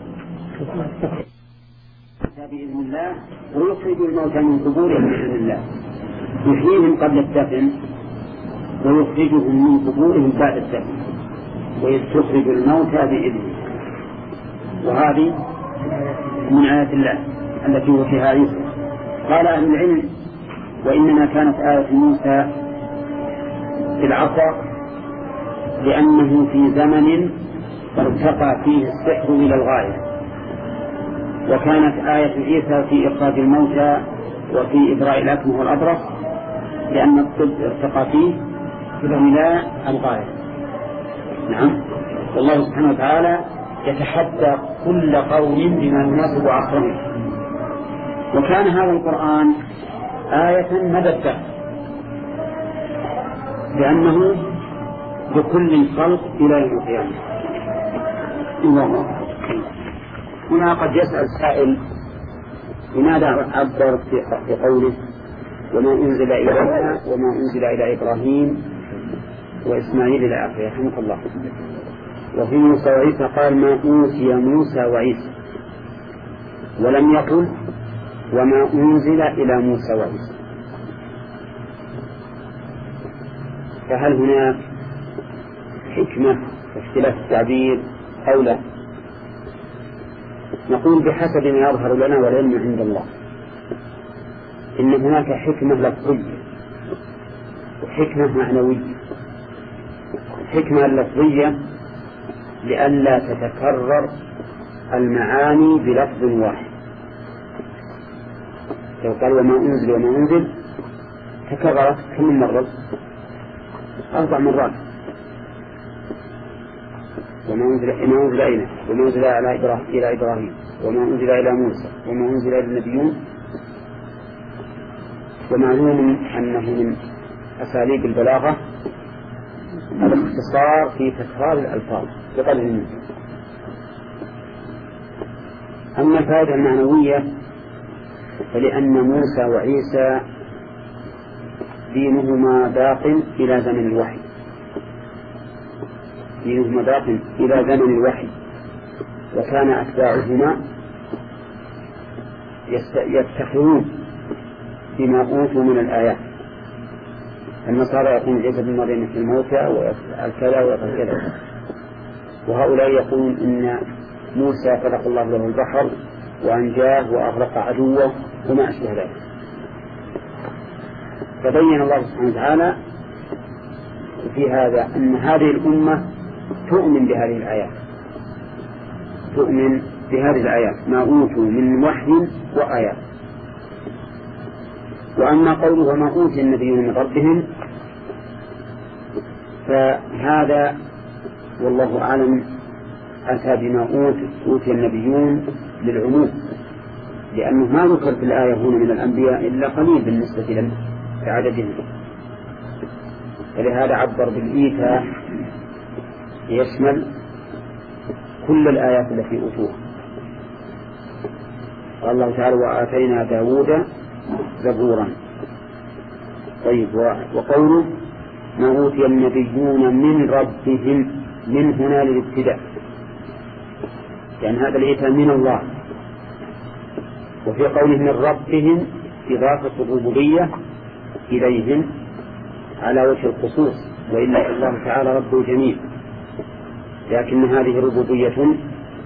بإذن الله، ويخرج الموتى من قبورهم بإذن الله، يحييهم قبل الدفن ويخرجهم من قبورهم بعد الدفن، وإذ تخرج الموتى بإذنه. وهذه من آيات الله التي وفيها عيسى. قال أهل العلم: وإنما كانت آية موسى في العصا لأنه في زمن ارتقى فيه السحر إلى الغاية، وكانت آية عيسى في إخراج الموتى وفي إبراء الأكمه والأبرص لأن الطب ارتقى فيه إلى الغاية. نعم. والله سبحانه وتعالى يتحدى كل قوم بما يناسب عصرهم. وكان هذا القرآن آية مدى الدهر، لأنه بكل الخلق إلى يوم القيامة. الله. هنا قد يسأل سائل: لماذا عبر في قوله وما أنزل إلينا وما أنزل إلى إبراهيم وإسماعيل إلى آخره؟ رحمه الله. وفي موسى وعيسى قال ما أوتي موسى وعيسى، ولم يقل وما أنزل إلى موسى وعيسى. فهل هناك حكمة في اختلاف التعبير أو لا؟ نقول بحسب ما يظهر لنا والعلم عند الله إن هناك حكمة لفظية وحكمة معنوية. الحكمة اللفظية لئلا تتكرر المعاني بلفظ واحد. لو قال وما أنزل وما أنزل تكررت كم مرة؟ أربع مرات. وما أنزل إلى أنزل إلى وما أنزل إلى إبراهيم إلى إبراهيم وما أنزل إلى موسى وما أنزل إلى النبيون. ومعلوم أنه من أساليب البلاغة الاختصار في تكرار الألفاظ بقدر الممكن. أما الفائدة المعنوية فلأن موسى وعيسى دينهما باق إلى زمن الوحي دينهما باق إلى زمن الوحي وكان أتباعهما يفتخرون بما أوتوا من الآيات. النصارى يقولون عيسى بن مريم في الموتى ويفعل كذا ويفعل كذا، وهؤلاء يقولون إن موسى خلق الله له البحر وأنجاه وأغرق عدوه وما أشبه ذلك. فبين الله سبحانه وتعالى في هذا أن هذه الأمة تؤمن بهذه الآيات تؤمن بهذه الآيات ما أوتوا من وحي وآيات. وأما قوله وما أوتي النبيون من ربهم فهذا والله أعلم أتى بما أوتي النبيون للعموم، لأنه ما ذكر في الآية هنا من الأنبياء إلا قليل بالنسبة لعددهم، فلهذا عبر بالإيتاء يشمل كل الآيات التي أوتوها. قال الله تعالى وآتينا داود زبورا. طيب وقوله ما أوتي النبيون من ربهم، من هنا للابتداء، لأن هذا الإيتاء من الله. وفي قوله من ربهم إضافة الربوبية إليهم على وجه الخصوص، وإلا الله تعالى رب الجميع، لكن هذه ربوبية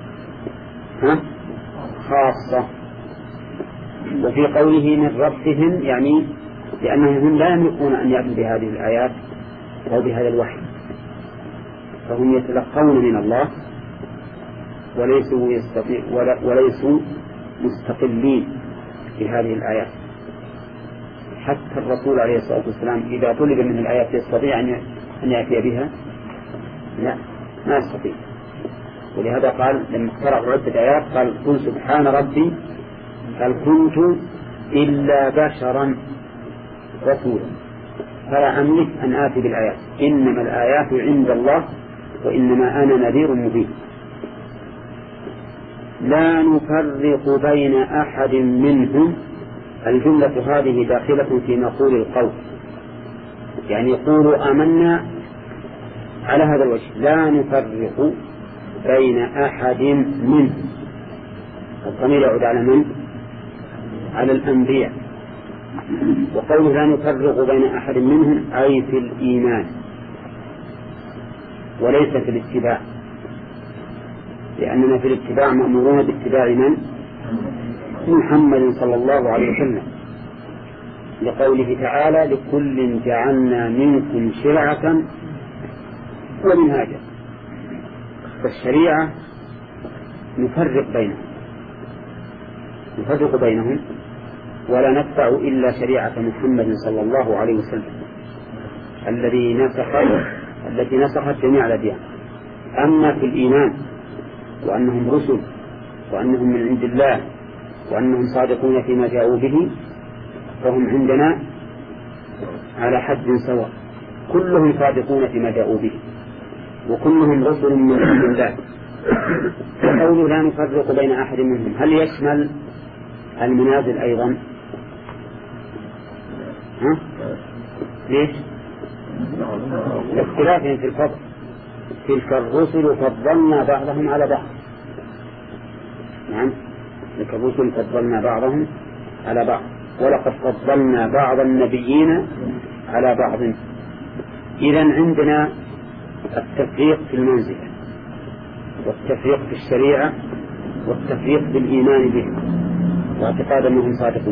خاصة. وفي قوله من ربهم يعني لأنهم هم لا يملكون أن يأتوا بهذه الآيات أو بهذا الوحي، فهم يتلقون من الله وليسوا يستطيع وليسوا مستقلين بهذه الآيات. حتى الرسول عليه الصلاة والسلام إذا طلب منه الآيات يستطيع أن يأتي بها؟ لا، ما يستطيع. ولهذا قال لما اقترأ عدة آيات قال قل سبحان ربي هل كنت إلا بشرا رسولا فلا أملك أن آتي بالآيات إنما الآيات عند الله وإنما أنا نذير مبين. لا نفرق بين أحد منهم. الجملة هذه داخلة في مقول القول، يعني يقولوا آمنا على هذا الوجه، لا نفرق بين أحد منهم. الضمير يعود على من؟ على الأنبياء. وقوله لا نفرق بين أحد منهم أي في الإيمان وليس في الاتباع، لأننا في الاتباع مأمورون باتباع من؟ محمد صلى الله عليه وسلم، لقوله تعالى لكل جعلنا منكم شرعة ومنهاجا. فالشريعة نفرق بينهم نفرق بينهم ولا نتبع إلا شريعة محمد صلى الله عليه وسلم الذي نسخ التي نسخت جميع الأديان. أما في الإيمان وأنهم رسل وأنهم من عند الله وأنهم صادقون فيما جاءوا به فهم عندنا على حد سواء، كلهم صادقون فيما جاءوا به وكلهم رسل من عند الله. وقوله لا نفرق بين أحد منهم هل يشمل المنازل أيضا؟ ها؟ ليش؟ لاختلافهم في الفضل. تلك الرسل فضلنا بعضهم على بعض. نعم، تلك الرسل فضلنا بعضهم على بعض ولقد فضلنا بعض النبيين على بعض. إذن عندنا التفريق في المنزلة والتفريق في الشريعة والتفريق بالإيمان به واعتقاد أنهم صادقون.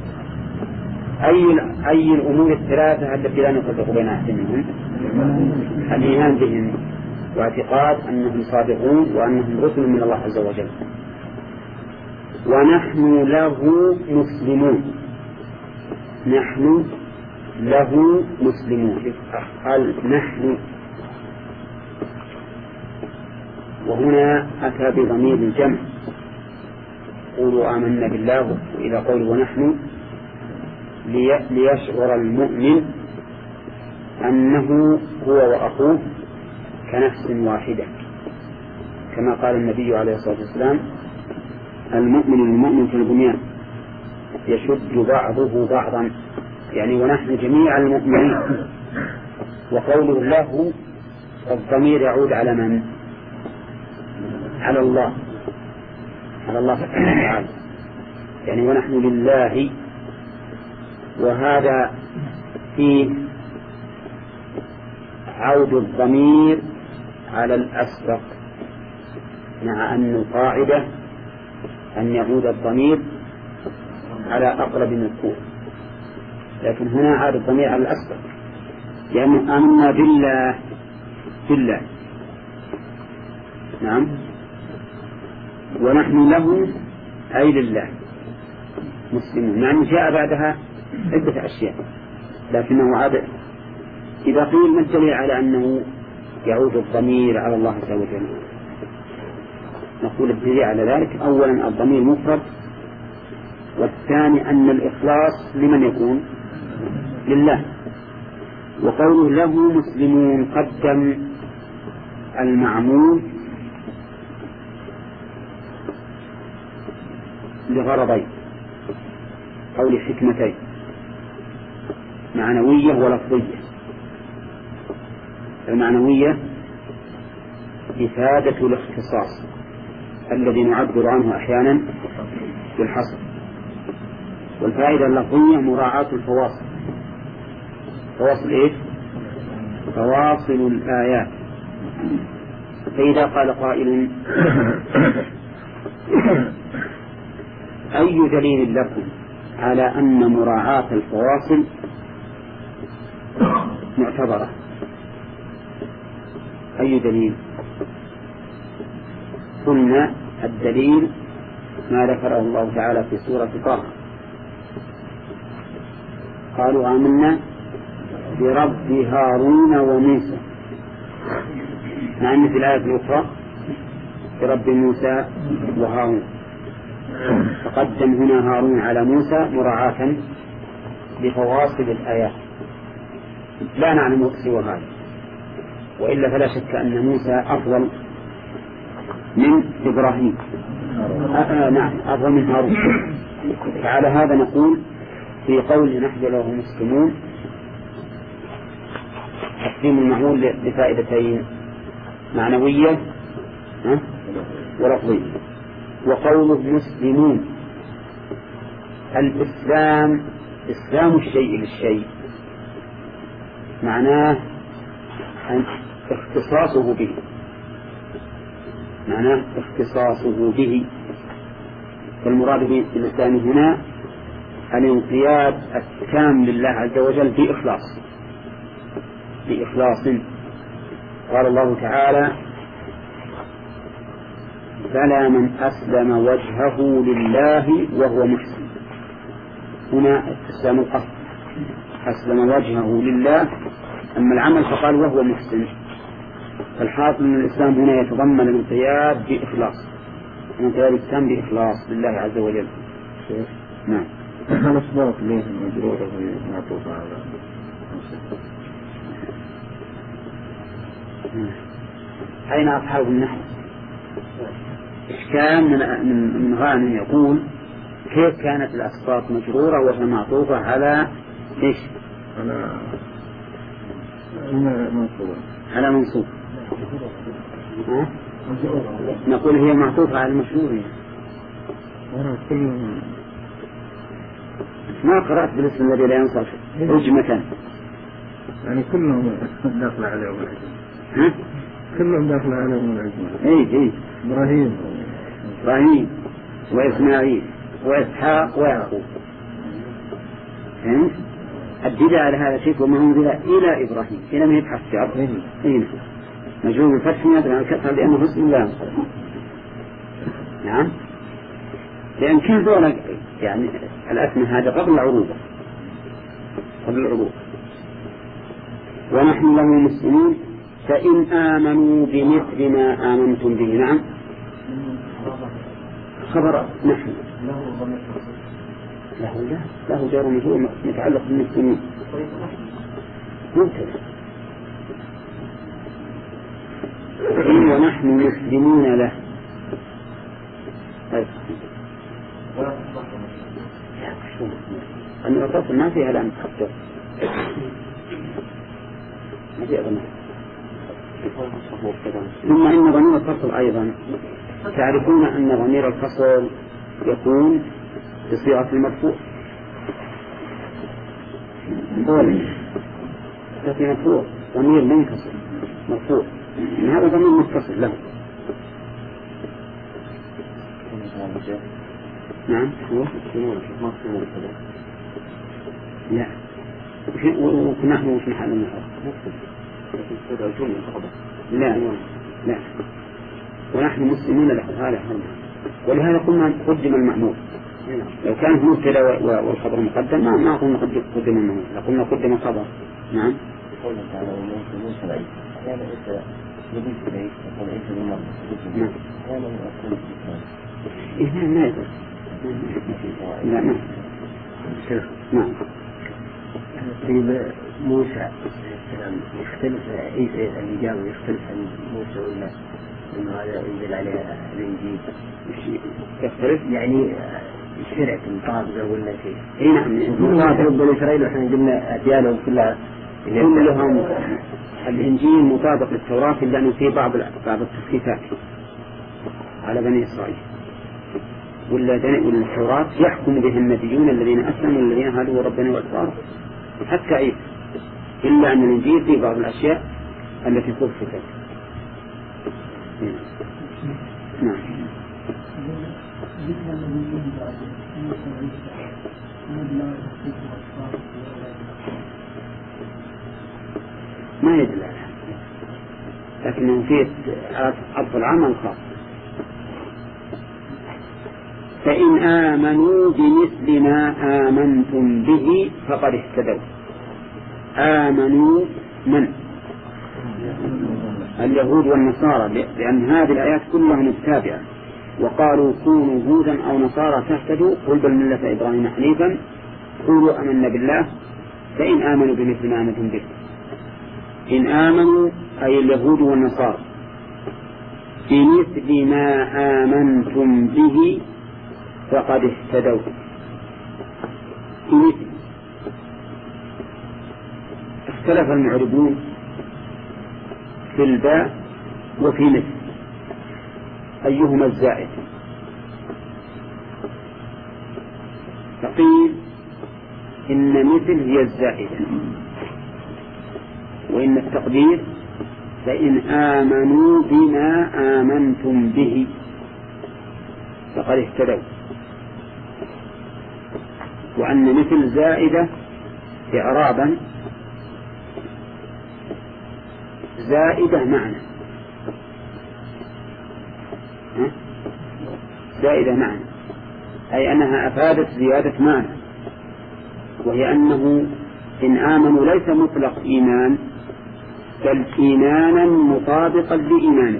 أي أي الأمور الثلاثة التي لا نفرق بين أحد منهم؟ الإيمان بهم واعتقاد أنهم صادقون وأنهم رسل من الله عز وجل. ونحن له مسلمون. نحن له مسلمون. قال نحن، وهنا أتى بضمير الجمع. قولوا آمنا بالله وإلى قول ونحن ليشعر المؤمن أنه هو وأخوه كنفس واحدة، كما قال النبي عليه الصلاة والسلام المؤمن المؤمن في البنيان يشد بعضه بعضا، يعني ونحن جميع المؤمنين. وقوله له الضمير يعود على من؟ على الله، على الله سبحانه وتعالى، يعني ونحن لله. وهذا فيه عود الضمير على الأسبق، مع أن القاعدة أن يعود الضمير على أقرب مذكور، لكن هنا عاد الضمير على الأسبق لأنه آمنا بالله بالله. نعم، ونحن له أي لله مسلمون، يعني جاء بعدها عدة أشياء لكنه عاد. إذا قيل ما الدليل على أنه يعود الضمير على الله عز وجل؟ نقول الدليل على ذلك أولا الضمير مفرد، والثاني أن الإخلاص لمن يكون؟ لله. وقوله له مسلمون قدم المعمول لغرضين أو لحكمتين معنوية ولفظية. المعنوية إفادة الاختصاص الذي نعبر عنه أحيانا بالحصر، والفائدة اللفظية مراعاة الفواصل. فواصل إيش؟ فواصل الآيات. فإذا قال قائل أي دليل لكم على أن مراعاة الفواصل معتبرة؟ أي دليل؟ قلنا الدليل ما ذكره الله تعالى في سورة طه، قالوا آمنا برب هارون وموسى، مع أن في الآية الأخرى برب موسى وهارون، فقدم هنا هارون على موسى مراعاة لفواصل الآيات، لا نعلم سوى هذا، وإلا فلا شك أن موسى أفضل من إبراهيم. آه آه نعم أفضل من هارون. فعلى هذا نقول في قول نحن له مسلمون تقديم المعمول لفائدتين معنوية ولفظية. وقوله مسلمون، الإسلام إسلام الشيء للشيء، معناه اختصاصه به، معناه اختصاصه به. فالمراد بالإسلام هنا الانقياد التام لله عز وجل بإخلاص بإخلاص. قال الله تعالى بلى من أسلم وجهه لله وهو محسن، هنا إسلام القصد، أسلم وجهه لله، أما العمل فقال وهو محسن. فالحاصل أن الإسلام هنا يتضمن الانقياد بإخلاص، الانقياد التام بإخلاص لله عز وجل. نعم. هل أصبحت ليه المجرورة معطوفة على أين أصحاب النحو؟ إشكال من من غانم يقول كيف كانت الأسقاط مجرورة وهي معطوفة على إيش؟ على منصوب. على منصوب. ها؟ نقول هي معطوفة على المشهور. ما قرأت بالاسم الذي لا ينصرف رجمة. يعني كلهم داخل عليهم العجمة. ها؟ كلهم داخل عليهم العجمة. إيه إيه. إبراهيم. إبراهيم وإسماعيل وإسحاق ويعقوب. فهمت؟ الدلالة على هذا الشيء وما هو دلالة إلى إبراهيم، إلى ما يبحث في أرض. إيه. مجرور بالفتح يدل على الكسر لأنه اسم الله. نعم. لأن كل دولة يعني الأسماء هذا قبل العروض قبل العروض. ونحن له مسلمون فإن آمنوا بمثل ما آمنتم به. نعم. خبر نحن له لا له جار ومجرور متعلق بالمسلمين ممتاز. ونحن مسلمون له. أن الرسول ما فيها لأن تحقق ما فيها ضمير. ثم إن ضمير الفصل أيضا تعرفون أن ضمير الفصل يكون بصيغة المرفوع قول في مرفوع ضمير منفصل مرفوع، هذا ضمير متصل له. نعم هو لا ونحن وش محل النحو لا لا ونحن مسلمون له هذا حرم. ولهذا قلنا قدم المأمور، لو كان مبتدا والخبر مقدم ما ما قلنا قدم المأمور، قلنا قدم الخبر. نعم. قوله تعالى ومسلمون سبعين أحيانا إذا يبيت إليه يقول إيش من المرض نعم. أحيانا يقول إيه ما يقول لا نعم نعم. طيب موسى يختلف عيسى الإجابة يختلف عن موسى ولا إنه هذا ينزل عليه الإنجيل يختلف يعني شرعة مطابقة ولا شيء؟ إيه نعم. مطابقة بني إسرائيل وإحنا قلنا أديانهم كلها كلهم الإنجيل مطابق للتوراة إلا أنه فيه بعض بعض التخفيفات على بني إسرائيل، ولا التوراة يحكم به النبيون الذين أسلموا والذين هادوا ربنا وأكبر حتى عيسى، إلا أن الإنجيل فيه بعض الأشياء التي خففت. نعم. ما يدل على، لكنه فيه عطف العام الخاص فإن آمنوا بمثل ما آمنتم به فقد اهتدوا. آمنوا من؟ اليهود والنصارى، لأن هذه الآيات كلها متتابعة. وقالوا كونوا هودا أو نصارى تهتدوا قل بل ملة إبراهيم حنيفا قولوا آمنا بالله فإن آمنوا بمثل ما آمنتم به. إن آمنوا أي اليهود والنصارى بمثل ما آمنتم به فقد اهتدوا. بمثل اختلف المعربون في الباء وفي مثل أيهما الزائد. فقيل إن مثل هي الزائدة، وإن التقدير فإن آمنوا بما آمنتم به فقد اهتدوا، وأن مثل زائدة إعرابا زائدة معنى زائدة معنى أي أنها أفادت زيادة معنى، وهي أنه إن آمنوا ليس مطلق إيمان بل إيمانا مطابقا لإيمانه.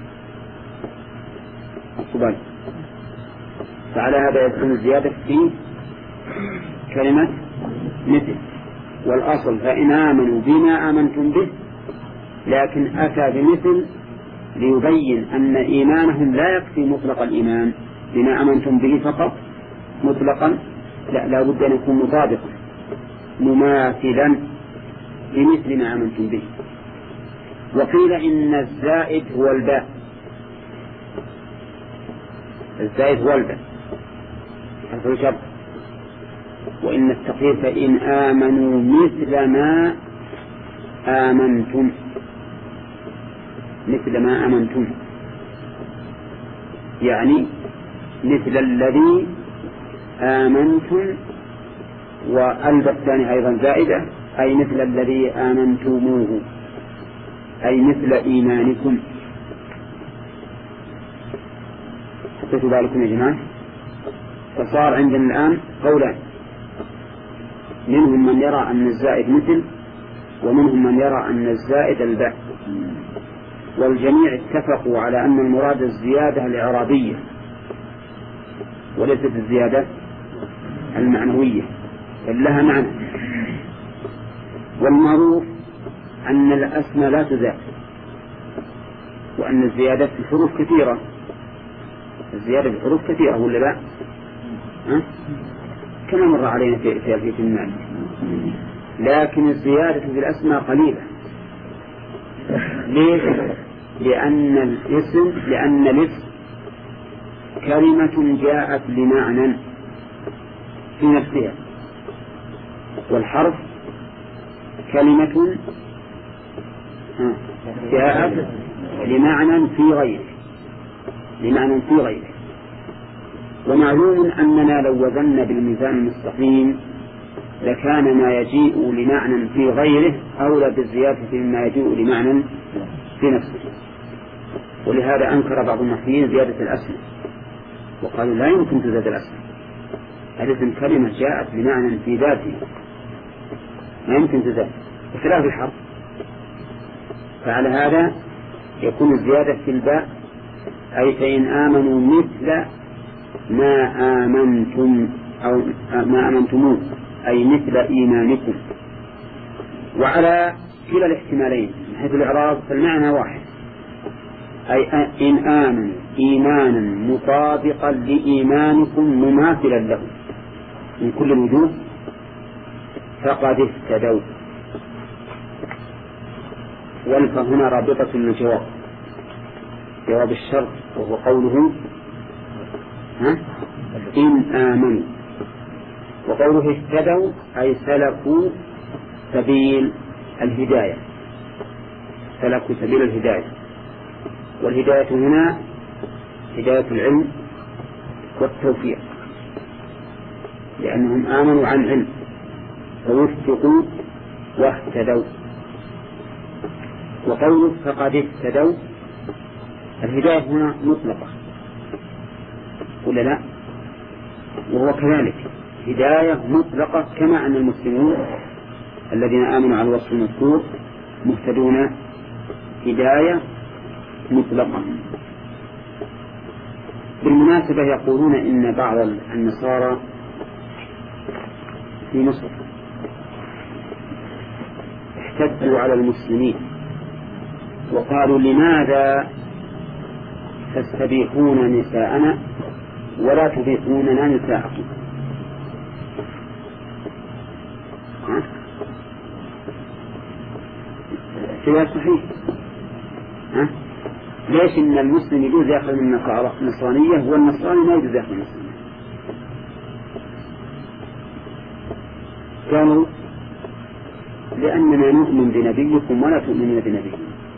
أصبر. فعلى هذا يكون الزيادة في كلمة مثل، والأصل فإن آمنوا بما آمنتم به، لكن أتى بمثل ليبين أن إيمانهم لا يكفي مطلق الإيمان بما آمنتم به فقط مطلقا، لا لا بد أن يكون مطابقا مماثلا بمثل ما آمنتم به. وقيل إن الزائد هو الباء، الزائد هو الباء حرف الجر، وإن التقدير فإن آمنوا مثل ما آمنتم مثل ما آمنتم يعني مثل الذي آمنتم، والباء الثاني أيضا زائدة أي مثل الذي آمنتموه أي مثل إيمانكم. حطيتوا بالكم يا جماعة؟ فصار عندنا الآن قولان، منهم من يرى أن الزائد مثل، ومنهم من يرى أن الزائد الباء، والجميع اتفقوا على أن المراد الزيادة الإعرابية وليست الزيادة المعنوية بل لها معنى. والمعروف أن الأسماء لا تزاد، وأن الزيادة في الحروف كثيرة، الزيادة في الحروف كثيرة ولا لا؟ أه؟ كما مر علينا في في الفيت المال، لكن الزيادة في الأسماء قليلة. ليش؟ لأن الاسم لأن الاسم كلمة جاءت لمعنى في نفسها، والحرف كلمة جاءت لمعنى في غيره لمعنى في غيره ومعلوم أننا لو وزنا بالميزان المستقيم لكان ما يجيء لمعنى في غيره أولى بالزيادة مما يجيء لمعنى في نفسه. ولهذا أنكر بعض النحويين زيادة الأسماء وقالوا لا يمكن تزاد الأسماء، الاسم كلمة جاءت بمعنى في ذاته ما يمكن تزاد بخلاف الحرف. فعلى هذا يكون الزيادة في الباء أي فإن آمنوا مثل ما آمنتم أو ما آمنتموه أي مثل إيمانكم. وعلى كلا الاحتمالين من حيث الإعراب فالمعنى واحد، أي إن آمنوا إيمانا مطابقا لإيمانكم مماثلا له من كل الوجوه فقد اهتدوا. والفا هنا رابطة للجواب، جواب الشرط وهو قوله ها إن آمنوا، وقوله اهتدوا أي سلكوا سبيل الهداية سلكوا سبيل الهداية. والهداية هنا هداية العلم والتوفيق، لأنهم آمنوا عن علم فوفقوا واهتدوا. وقوله فقد اهتدوا الهداية هنا مطلقة ولا لا؟ وهو كذلك هداية مطلقة، كما أن المسلمون الذين آمنوا على الوصف المذكور مهتدون هداية مطلقة. بالمناسبة يقولون إن بعض النصارى في مصر احتجوا على المسلمين وقالوا لماذا تستبيحون نساءنا ولا تبيحوننا نساءكم؟ شيء صحيح. ها؟ ليش إن المسلم يجوز يأخذ من النصرانية والنصراني ما يجوز يأخذ من المسلمين؟ قالوا لأننا نؤمن بنبيكم ولا تؤمنون بنبيكم.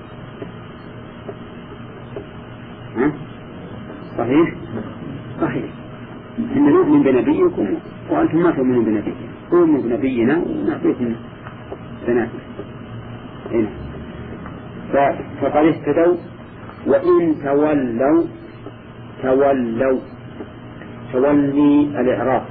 ها؟ صحيح؟ صحيح. إن نؤمن بنبيكم وأنتم ما تؤمنون بنبيكم، قوموا بنبينا ونعطيكم بناتنا. هنا فقد اهتدوا. وإن تولوا تولوا تولي الإعراض،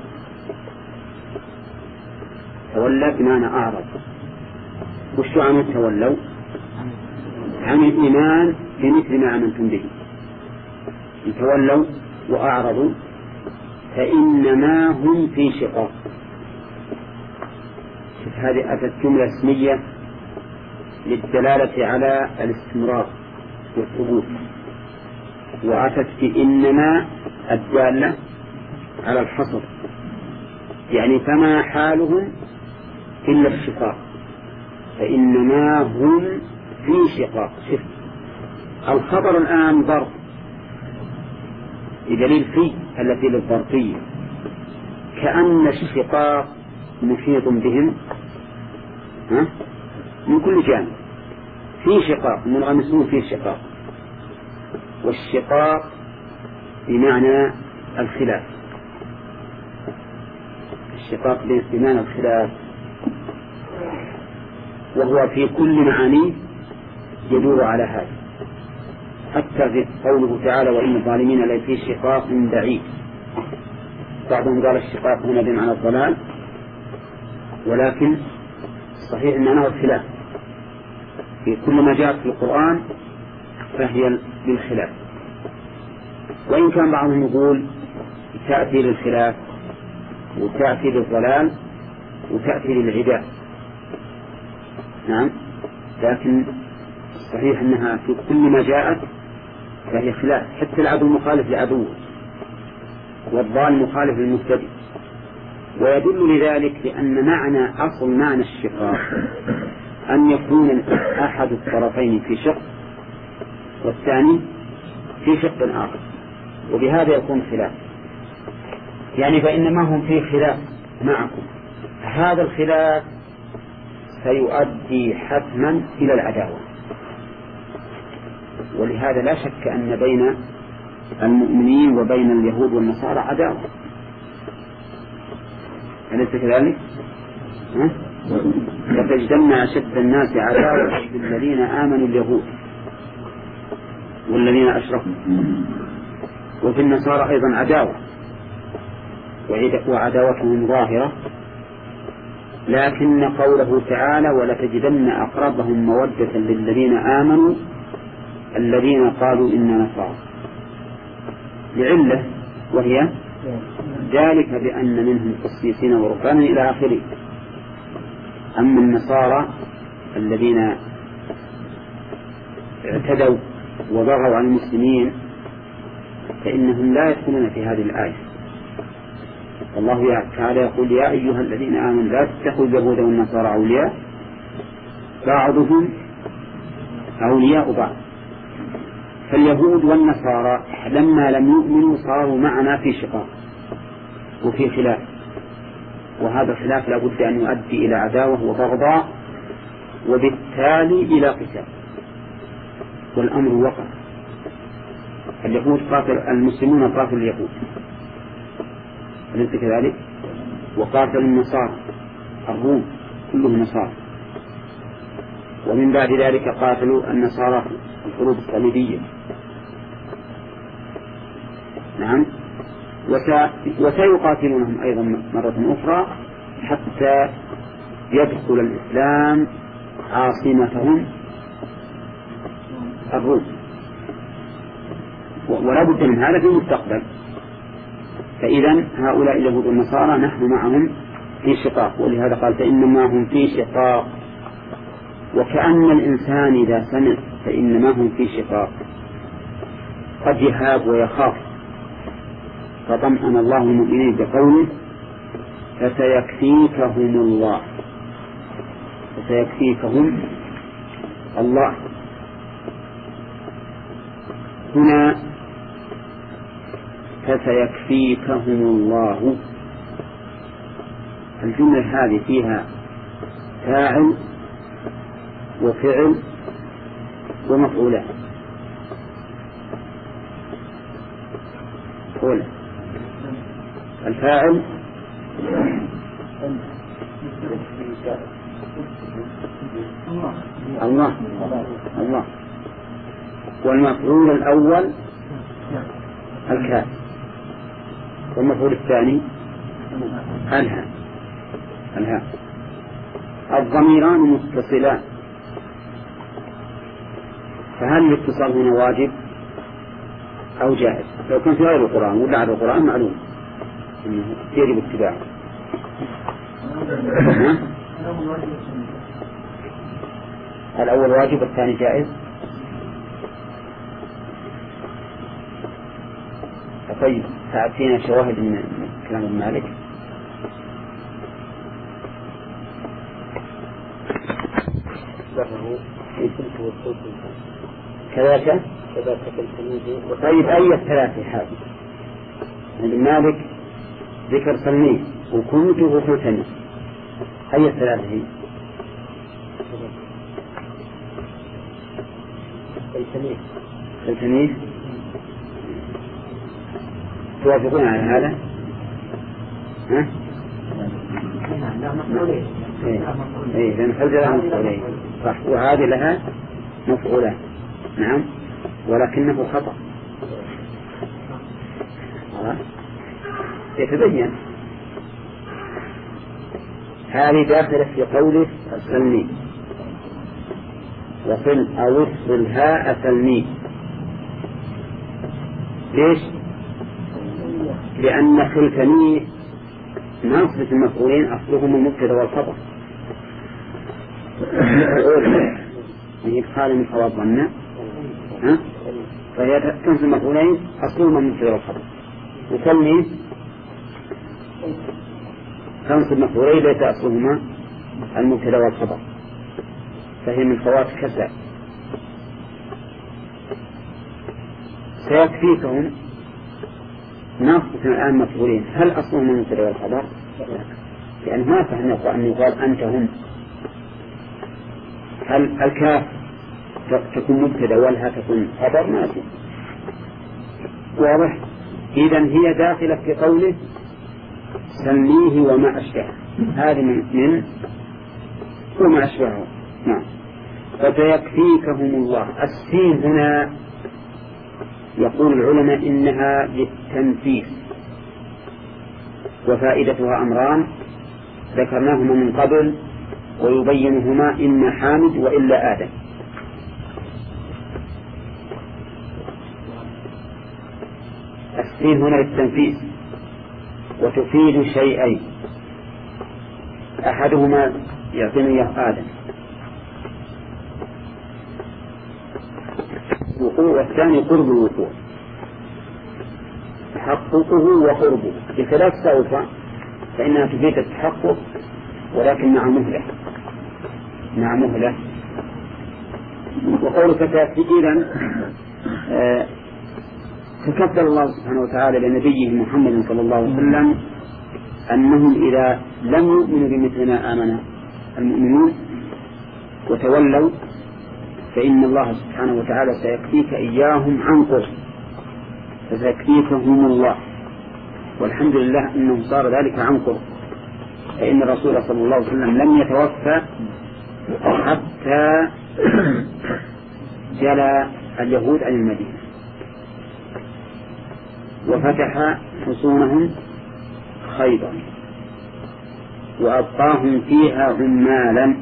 تولى بمعنى أعرض. وش عن تولوا؟ عن الإيمان بمثل ما آمنتم به. إن تولوا وأعرضوا فإنما هم في شقاق. هذه أتت جملة اسمية للدلالة على الاستمرار والثبوت، وأتت في إنما الدالة على الحصر، يعني فما حالهم إلا الشقاق، فإنما هم في شقاق. شف الخبر الآن ظرف بدليل في التي للظرفية، كأن الشقاق محيط بهم ها؟ من كل جانب في شقاق، منغمسون في شقاق. والشقاق بمعنى الخلاف، الشقاق بمعنى الخلاف، وهو في كل معانيه يدور على هذا. حتى في قوله تعالى وإن الظالمين لفي شقاق بعيد، بعضهم قال الشقاق هنا بمعنى الضلال، ولكن صحيح أنه الخلاف في كل ما جاءت في القرآن فهي للخلاف. وإن كان بعضهم يقول تأتي للخلاف وتأتي للضلال وتأتي للعداء، نعم، لكن صحيح أنها في كل ما جاءت فهي خلاف. حتى العدو مخالف لعدوه والضال مخالف للمهتدي. ويدل لذلك لأن معنى أصل معنى الشقاق أن يكون أحد الطرفين في شق والثاني في شق آخر، وبهذا يكون خلاف. يعني فإنما هم في خلاف معكم، هذا الخلاف سيؤدي حتما إلى العداوة. ولهذا لا شك أن بين المؤمنين وبين اليهود والنصارى عداوة، أليس كذلك؟ لتجدن أشد الناس عداوة للذين آمنوا اليهود والذين أشركوا. وفي النصارى أيضا عداوة، وعداوتهم ظاهرة، لكن قوله تعالى ولتجدن أقربهم مودة للذين آمنوا الذين قالوا إننا نصارى، لعلة وهي ذلك بأن منهم قسيسين ورهبانا إلى آخره. أما النصارى الذين اعتدوا وضغوا على المسلمين فإنهم لا يدخلون في هذه الآية. الله تعالى يقول يا أيها الذين آمنوا لا تتخذوا اليهود والنصارى أولياء بعضهم أولياء بعض. فاليهود والنصارى لما لم يؤمنوا صاروا معنا في شقاق وفي خلاف، وهذا الخلاف لا بد أن يؤدي إلى عداوة وبغضاء وبالتالي إلى قتال. والأمر وقع، اليهود قاتل المسلمون قاتلوا اليهود أليس كذلك؟ وقاتلوا النصارى الروم كلهم نصارى، ومن بعد ذلك قاتلوا النصارى في الحروب الصليبية. نعم. وسيقاتلونهم أيضا مرة أخرى حتى يدخل الإسلام عاصمتهم الروم، ولا بد من هذا في المستقبل. فإذا هؤلاء اليهود والنصارى نحن معهم في شقاق، ولهذا قال فإنما هم في شقاق، وكأن الإنسان إذا سمع فإنما هم في شقاق قد يهاب ويخاف، فطمأن الله المؤمنين بقوله فسيكفيكهم الله، فسيكفيكهم الله. هنا فسيكفيكهم الله، الجملة هذه فيها فاعل وفعل ومفعولان. قول الفاعل الله الله، والمفعول الأول الكاف، والمفعول الثاني الها الها. الضميران متصلان، فهل الاتصال هنا واجب أو جائز؟ لو كان في غير القرآن ولا على القرآن معلوم إنه يجب اتباعه. الأول واجب والثاني جائز. طيب تأتينا شواهد من كلام ابن مالك. كذلك طيب أي الثلاثة حال ابن مالك ذكر سلمي وكنت وكنتني، أي الثلاثة هي؟ التنيه التنيه توافقون على هذا؟ ها؟ ايه لأن خرج لها مفعولين صح، وهذه لها مفعولان نعم، ولكنه خطأ يتبين. هذه داخلة في قوله السلمي، وصل أو اصلها أسلمي. ليش؟ لأن خلفنيه ناصبة المفعولين أصلهم المبتدأ والخبر، هي خالي من خواب ظنة، ها؟ فهي تنصب المفعولين أصلهم المبتدأ والخبر، وسلمي تنصب مفعولين ليس أصلهما المبتدأ والخبر، فهي من خوات كذا. سيكفيكهم ناصبة الآن مفعولين، هل أصلهم المبتدأ والخبر؟ لأن ما فهم أن يقال أنت هم. هل الكاف تكون مبتدأ والها تكون خبر؟ ما تكون. واضح؟ إذن هي داخلة في قوله سميه وما أشبهه، هذه من وما أشبهه. نعم. فسيكفيكهم الله. السين هنا يقول العلماء إنها للتنفيس، وفائدتها أمران ذكرناهما من قبل ويبينهما إما حامد وإلا آدم. السين هنا للتنفيس وتفيد شيئين، أحدهما يعطينا إياه آدم وقوع، والثاني قرب الوقوع، تحققه وقربه. بخلاف سوف فإنها تفيد التحقق ولكن مع مهلة مع مهلة. وقولك تأتي إذن آه تكفل الله سبحانه وتعالى لنبيه محمد صلى الله عليه وسلم أنهم إذا لم يؤمنوا بمثل ما آمن المؤمنون وتولوا فإن الله سبحانه وتعالى سيكفيك إياهم عن قرب، فسيكفيكهم الله. والحمد لله أنه صار ذلك عن قرب، فإن الرسول صلى الله عليه وسلم لم يتوفى حتى جلى اليهود عن المدينة، وفتح حصونهم خيبر وأبقاهم فيها عمالا،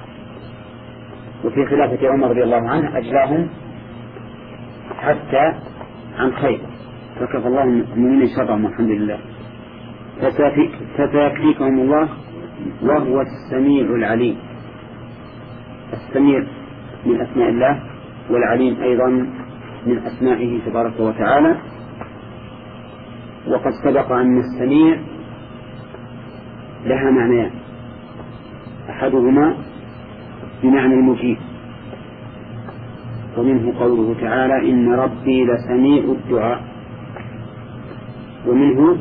وفي خلافة عمر رضي الله عنه أجلاهم حتى عن خيبر، فكفى الله المؤمنين شرهم والحمد لله. فسيكفيكهم الله وهو السميع العليم. السميع من أسماء الله، والعليم أيضا من أسمائه تبارك وتعالى. وقد سبق أن السميع لها معنيان، أحدهما بمعنى المجيب، ومنه قوله تعالى إن ربي لسميع الدعاء، ومنه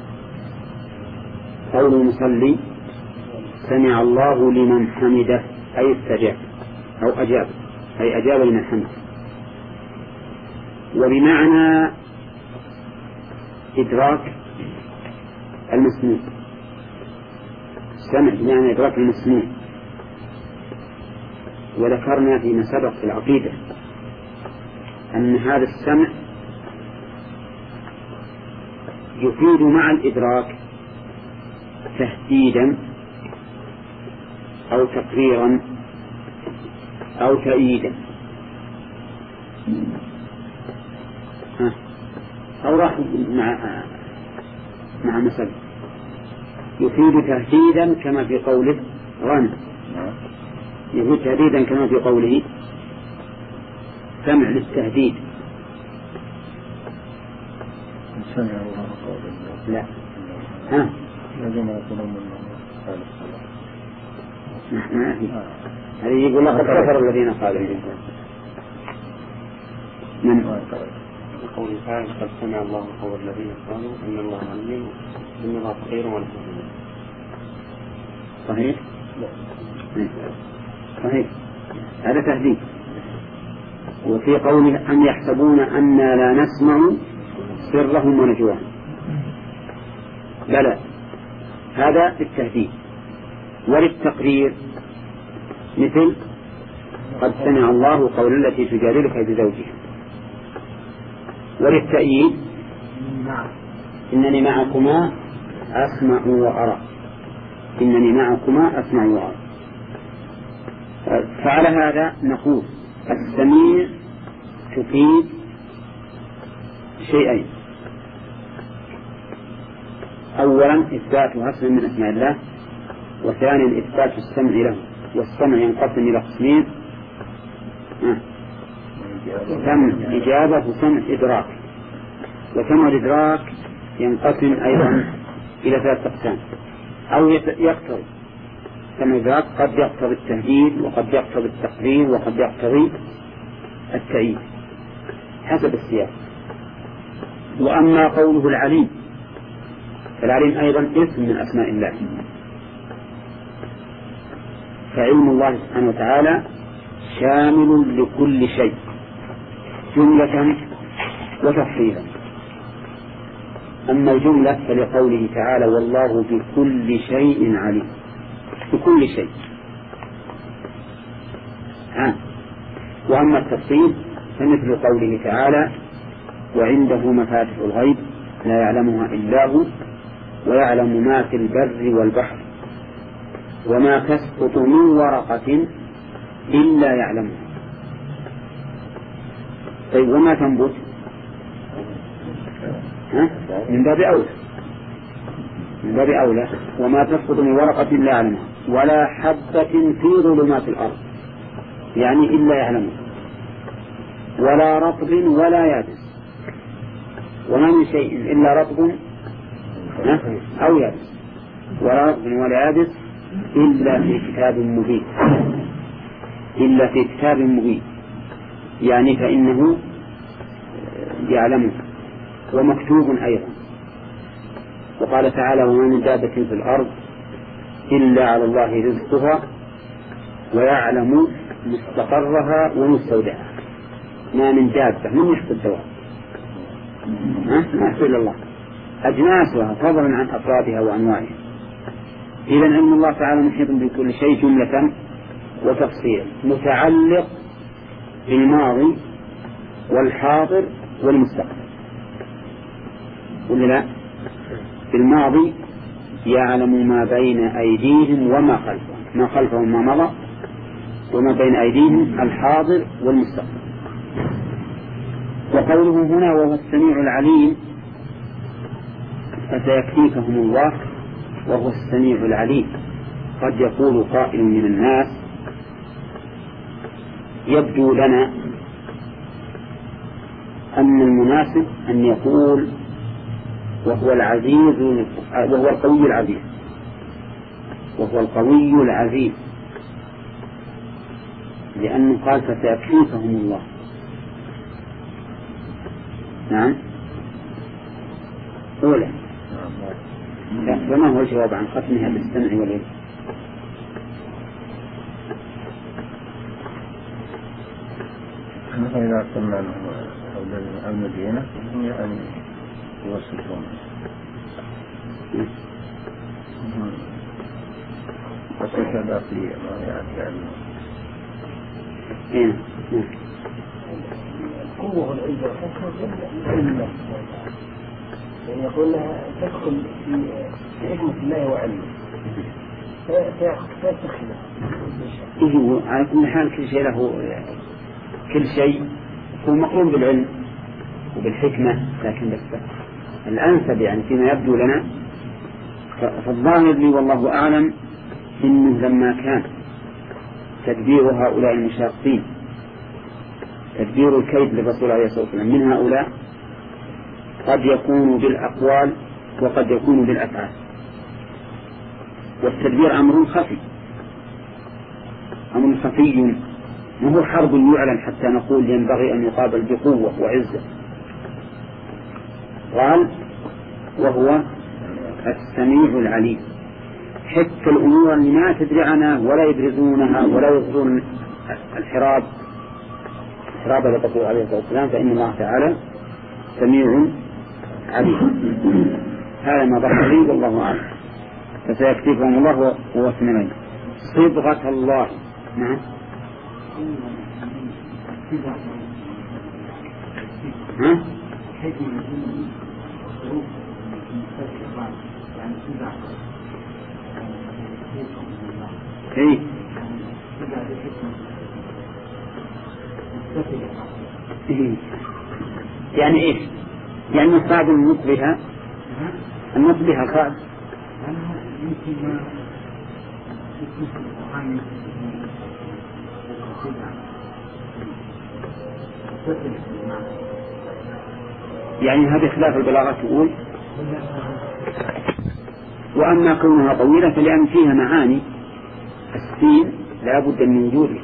قول المصلي سمع الله لمن حمده، أي استجاب أو أجاب، أي أجاب لمن حمده. وبمعنى إدراك المسموع، السمع بمعنى إدراك المسموع. وذكرنا فيما سبق في العقيدة أن هذا السمع يفيد مع الإدراك تهديدا أو تقريرا أو تأييدا، أو راح مع مع مثل يفيد تهديدا كما في قوله غنى، يفيد تهديدا كما في قوله سمع للتهديد. سمع الله قولا لا ها لازم يكون من ما في هذه يقول لقد كفر الذين قالوا من قول تعالى قد سمع الله قول الذين قالوا إن الله عليم إن الله خير ولا صحيح صحيح هذا تهديد. وفي قوله أن يحسبون أننا لا نسمع سرهم ونجواهم، بلى هذا التهديد. وللتقرير مثل قد سمع الله قول التي تجادلك في زوجها. وللتأييد إنني معكما أسمع وأرى، إنني معكما أسمع وأرى. فعلى هذا نقول السميع تفيد شيئين: أولا إثباتها اسم من أسماء الله، وثانيا إثبات السمع له. والسمع ينقسم إلى قسمين: سمع إجابة وسمع إدراك. وسمع الإدراك ينقسم أيضا إلى ثلاث أقسام، أو يقتضي سمع الإدراك قد يقتضي التهديد، وقد يقتضي التقرير، وقد يقتضي التأييد حسب السياق. وأما قوله العليم، فالعليم أيضا اسم من أسماء الله، فعلم الله سبحانه وتعالى شامل لكل شيء جملة وتفصيلا. أما الجملة فلقوله تعالى والله بكل شيء عليم، بكل شيء. ها. وأما التفصيل فمثل قوله تعالى وعنده مفاتح الغيب لا يعلمها إلا هو ويعلم ما في البر والبحر وما تسقط من ورقة إلا يعلمها. طيب وما تنبت؟ ها؟ من باب أولى، من باب أولى وما تسقط من ورقة إلا يعلمها ولا حبة في ظلمات الأرض، يعني إلا يعلمها، ولا رطب ولا يابس، وما من شيء إلا رطب أو يابس، ولا رطب ولا يابس إلا في كتاب مبين، إلا في كتاب مبين، يعني فإنه يعلمه ومكتوب أيضا. وقال تعالى وما من دابة في الأرض إلا على الله رزقها ويعلم مستقرها ومستودعها. ما من دابة، من يحب الدواب؟ ما يحب إلا الله، أجناسها فضلا عن أفرادها وأنواعها. إذن علم الله تعالى محيط بكل شيء جملة وتفصيلا، متعلق بالماضي والحاضر والمستقبل. ولا لا؟ في الماضي يعلم ما بين أيديهم وما خلفهم، ما خلفهم ما مضى، وما بين أيديهم الحاضر والمستقبل. وقوله هنا وهو السميع العليم، فسيكفيكهم الله وهو السميع العليم. قد يقول قائل من الناس يبدو لنا أن المناسب أن يقول وهو العزيز وهو القوي العزيز وهو القوي العزيز، لأنه قال فسيكفيكهم الله. نعم أولا، فما هو الجواب عن ختمها بالسمع والعلم؟ نحن إذا سمعنا حول المدينة يعني يوصفون وسيكون في ما يأتي عنه قوة العزة إلا يعني يقول لها تدخل في حكمة الله وعلمه فتستخدم إيه على كل حال كل شيء له كل شيء هو مقرون بالعلم وبالحكمة، لكن بس الأنسب يعني فيما يبدو لنا فالظاهر لي والله أعلم إنه لما كان تدبير هؤلاء المشاقين تدبير الكيد للرسول عليه الصلاة والسلام من هؤلاء قد يكون بالأقوال وقد يكون بالأفعال، والتدبير أمر خفي أمر خفي ما هو حرب يعلن حتى نقول ينبغي أن يقابل بقوة وعزة. قال وهو السميع العليم، حتى الأمور اللي ما تدري عنها ولا يبرزونها ولا يظهرون الحراب حراب الرسول عليه الصلاة والسلام، فإن الله تعالى سميع عليم. هذا ما ظهر لي والله أعلم. فسيكفيكم الله وهو السميع العليم. صبغة الله. نعم ها؟ إيه؟ إيه؟ يعني إيش؟ يعني الصعب النطق بها النطق بها صعب. يعني هذا خلاف البلاغة تقول. وأما كونها طويلة فلأن فيها معاني، السين لا بد من وجوده.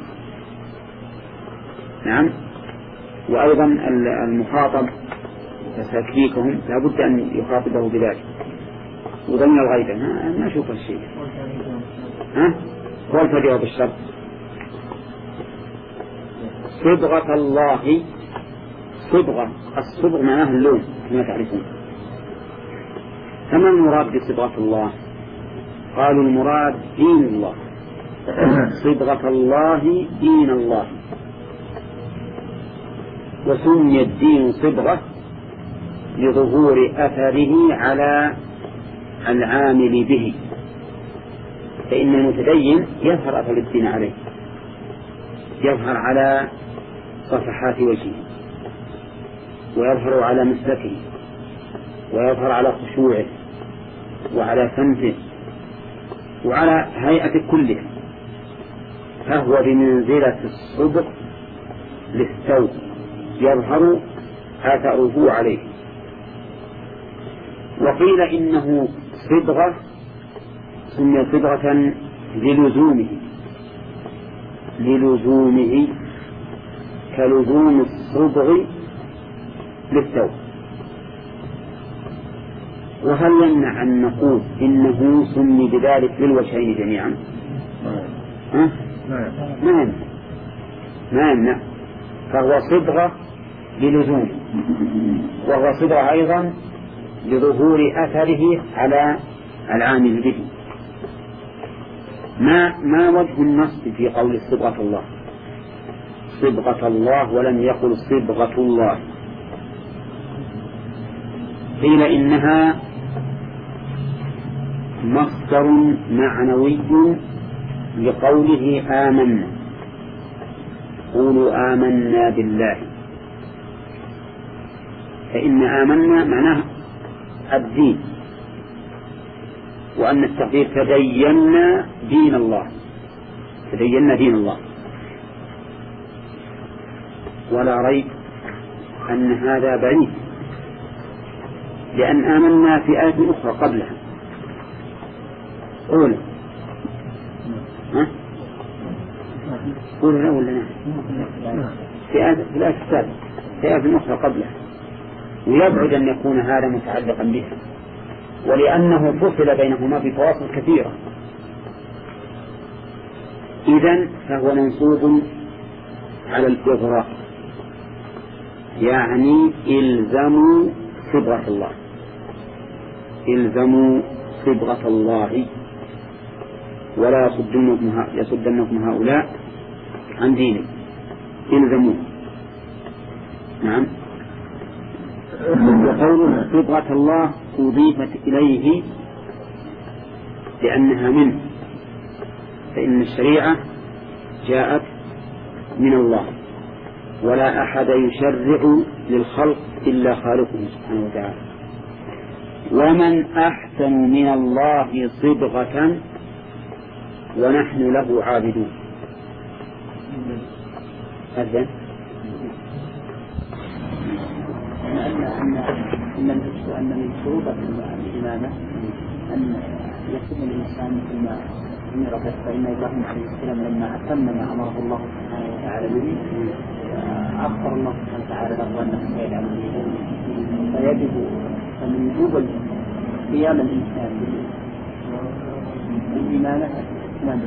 نعم. وأيضا المخاطب فسيكفيكهم لا بد أن يخاطبه بذلك، وضمن الغيبة ما نشوف الشيء. ها؟ هو الفجوة بالشرط. صبغة الله. صبغة الصبغ معناه اللون كما تعرفون. فما المراد بصبغة الله؟ قالوا المراد دين الله. صبغة الله دين الله. وسمي الدين صبغة لظهور أثره على العامل به، فإن المتدين يظهر أثر الدين عليه، يظهر على صفحات وجهه، ويظهر على مسلكه، ويظهر على خشوعه، وعلى سمته، وعلى هيئة كله، فهو بمنزلة الصبغ للثوب يظهر أثره عليه. وقيل إنه صبغة سمي صبغة للزومه للزومه كلزوم الصبغ للثوب. وهل يمنع أن نقول إنه سمي بذلك للوجهين جميعا؟ ها؟ ما يمنع ما يمنع فهو صبغة للزوم، وهو صبغة أيضا لظهور أثره على العامل به. ما ما وجه النص في قول صبغة الله؟ صبغة الله ولم يقل صبغة الله. قيل إنها مصدر معنوي لقوله آمنا، قولوا آمنا بالله، فإن آمنا معناه الدين، وأن التقدير تدينا دين الله، تدينا دين الله. ولا ريب أن هذا بعيد، لأن آمنا في آية أخرى قبلها. قول ها؟ قول لا ولا لا؟ في آية في الآية السابقة، في آية أخرى قبلها، ويبعد أن يكون هذا متعلقا بها، ولأنه فصل بينهما بفواصل كثيرة. إذن فهو منصوب على الإغراء، يعني إلزموا صبغة الله، إلزموا صبغة الله، ولا يصدنكم هؤلاء عن دينه، إلزموا. نعم. وقوله صبغة الله أضيفت إليه لأنها منه، فإن الشريعة جاءت من الله، ولا أحد يشرع للخلق إلا خالقه سبحانه وتعالى. ومن أحسن من الله صبغة ونحن له عابدون. أذن أن أن من شروط الإمامة أن يكون الإنسان فيما أمر به، فإن إبراهيم عليه السلام لما أتم ما أمره الله سبحانه وتعالى به أخبر الله سبحانه وتعالى له أنه سيدعم به، فيجب فمن وجوب قيام الإنسان بالإمامة الإسلام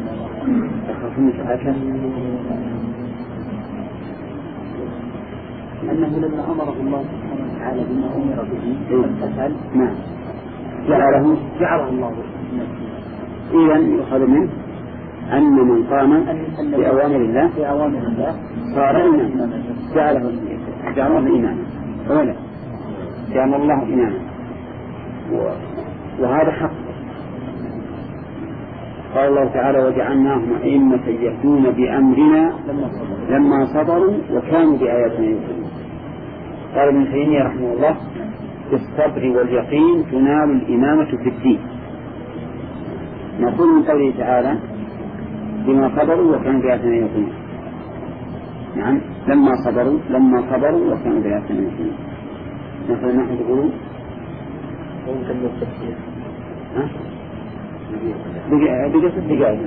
أنه لما أمره الله سبحانه وتعالى بما أمر به فامتثل نعم جعله جعله الله. إذن يؤخذ منه أن من قام بأوامر الله بأوامر الله صار إماما، جعله جعله إماما، أولا جعل الله إماما، وهذا حق. قال الله تعالى وجعلناهم أئمة يهدون بأمرنا لما صبروا وكانوا بآياتنا يوقنون. قال ابن تيمية رحمه الله بالصبر واليقين تنال الإمامة في الدين. نقول من قوله تعالى بما صبروا وكانوا بآياتنا يوقنون. نعم لما صبروا لما صبروا وكانوا بآياتنا يوقنون. نقول نحن تقولون ها؟ بقى ست دقائق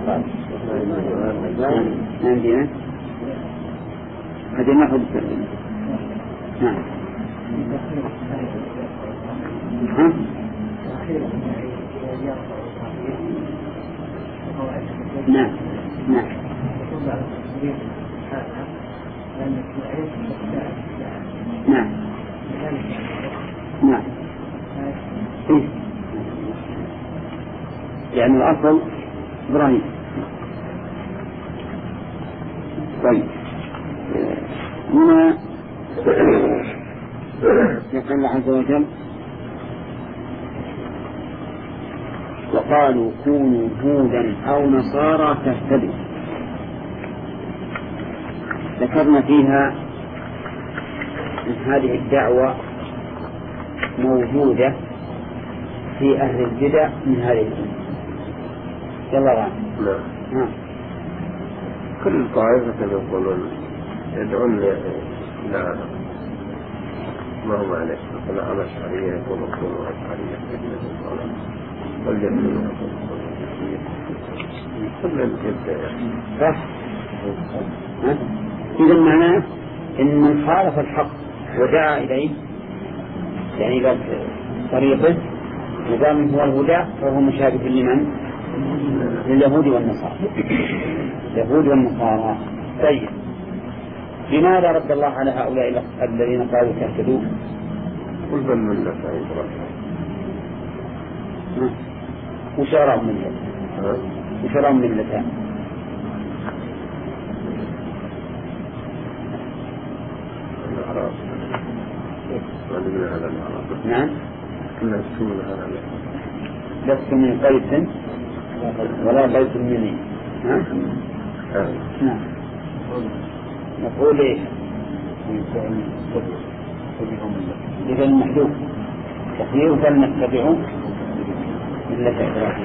عندنا هذه ناخذ نعم ها نعم نعم نعم نعم إيه؟ يعني الأصل إبراهيم. طيب هنا يقول الله عز وجل وقالوا كونوا هودا أو نصارى تهتدوا. ذكرنا فيها أن هذه الدعوة موجودة في أهل البدع من هذه الأمة. يلا غانم. نعم. كل طائفة يقولون يدعون إلى ما هو عليه، مثلا على الشرعية يقولون كونوا أشعرية والجميع يقولون كل الجدة. صح. إذا معناه إن من خالف الحق ودعا إليه يعني قال طريقه نظام هو الهدى فهو مشابه لمن؟ لليهود والنصارى. اليهود والنصارى. طيب لماذا رد الله على هؤلاء الذين قالوا تهتدوا؟ قل بل ملة إبراهيم. وش أراهم ملة؟ وش أراهم ملتان؟ نعم كلها تكون هذا لست من قيس ولا قيس مني. ها؟ نعم. نقول إيه إذا المحذوف تخيير فلنتبعه ملة إبراهيم.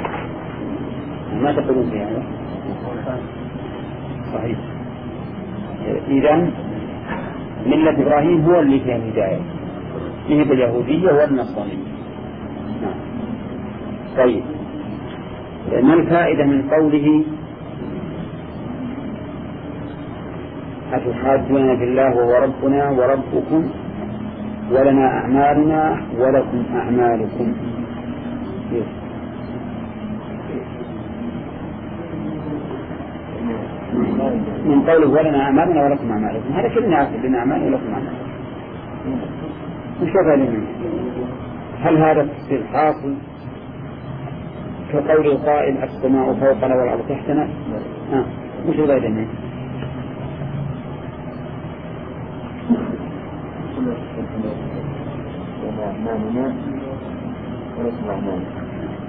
ما تقولون في هذا؟ صحيح. إذا ملة إبراهيم هو اللي فيها الهداية، فيه باليهودية والنصرانية. نعم. طيب، ما الفائدة من قوله أتحاجون بالله وهو ربنا وربكم ولنا أعمالنا ولكم أعمالكم؟ من قوله ولنا أعمالنا ولكم أعمالكم، هذا كلنا عارف لنا أعمال ولكم أعمالكم. مش منه. هل هذا التفسير حاصل كقول القائل السماء فوقنا والأرض تحتنا؟ آه. مش غير منه. أعمالنا ولكم أعمالكم،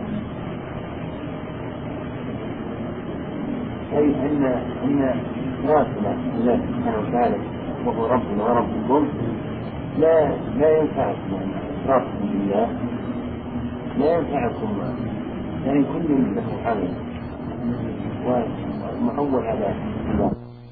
أي أن أن راسنا الله سبحانه وتعالى وهو ربنا وربكم لا لا ينفعكم راسكم بالله، لا ينفعكم يعني كل له عمل ومعول على الله.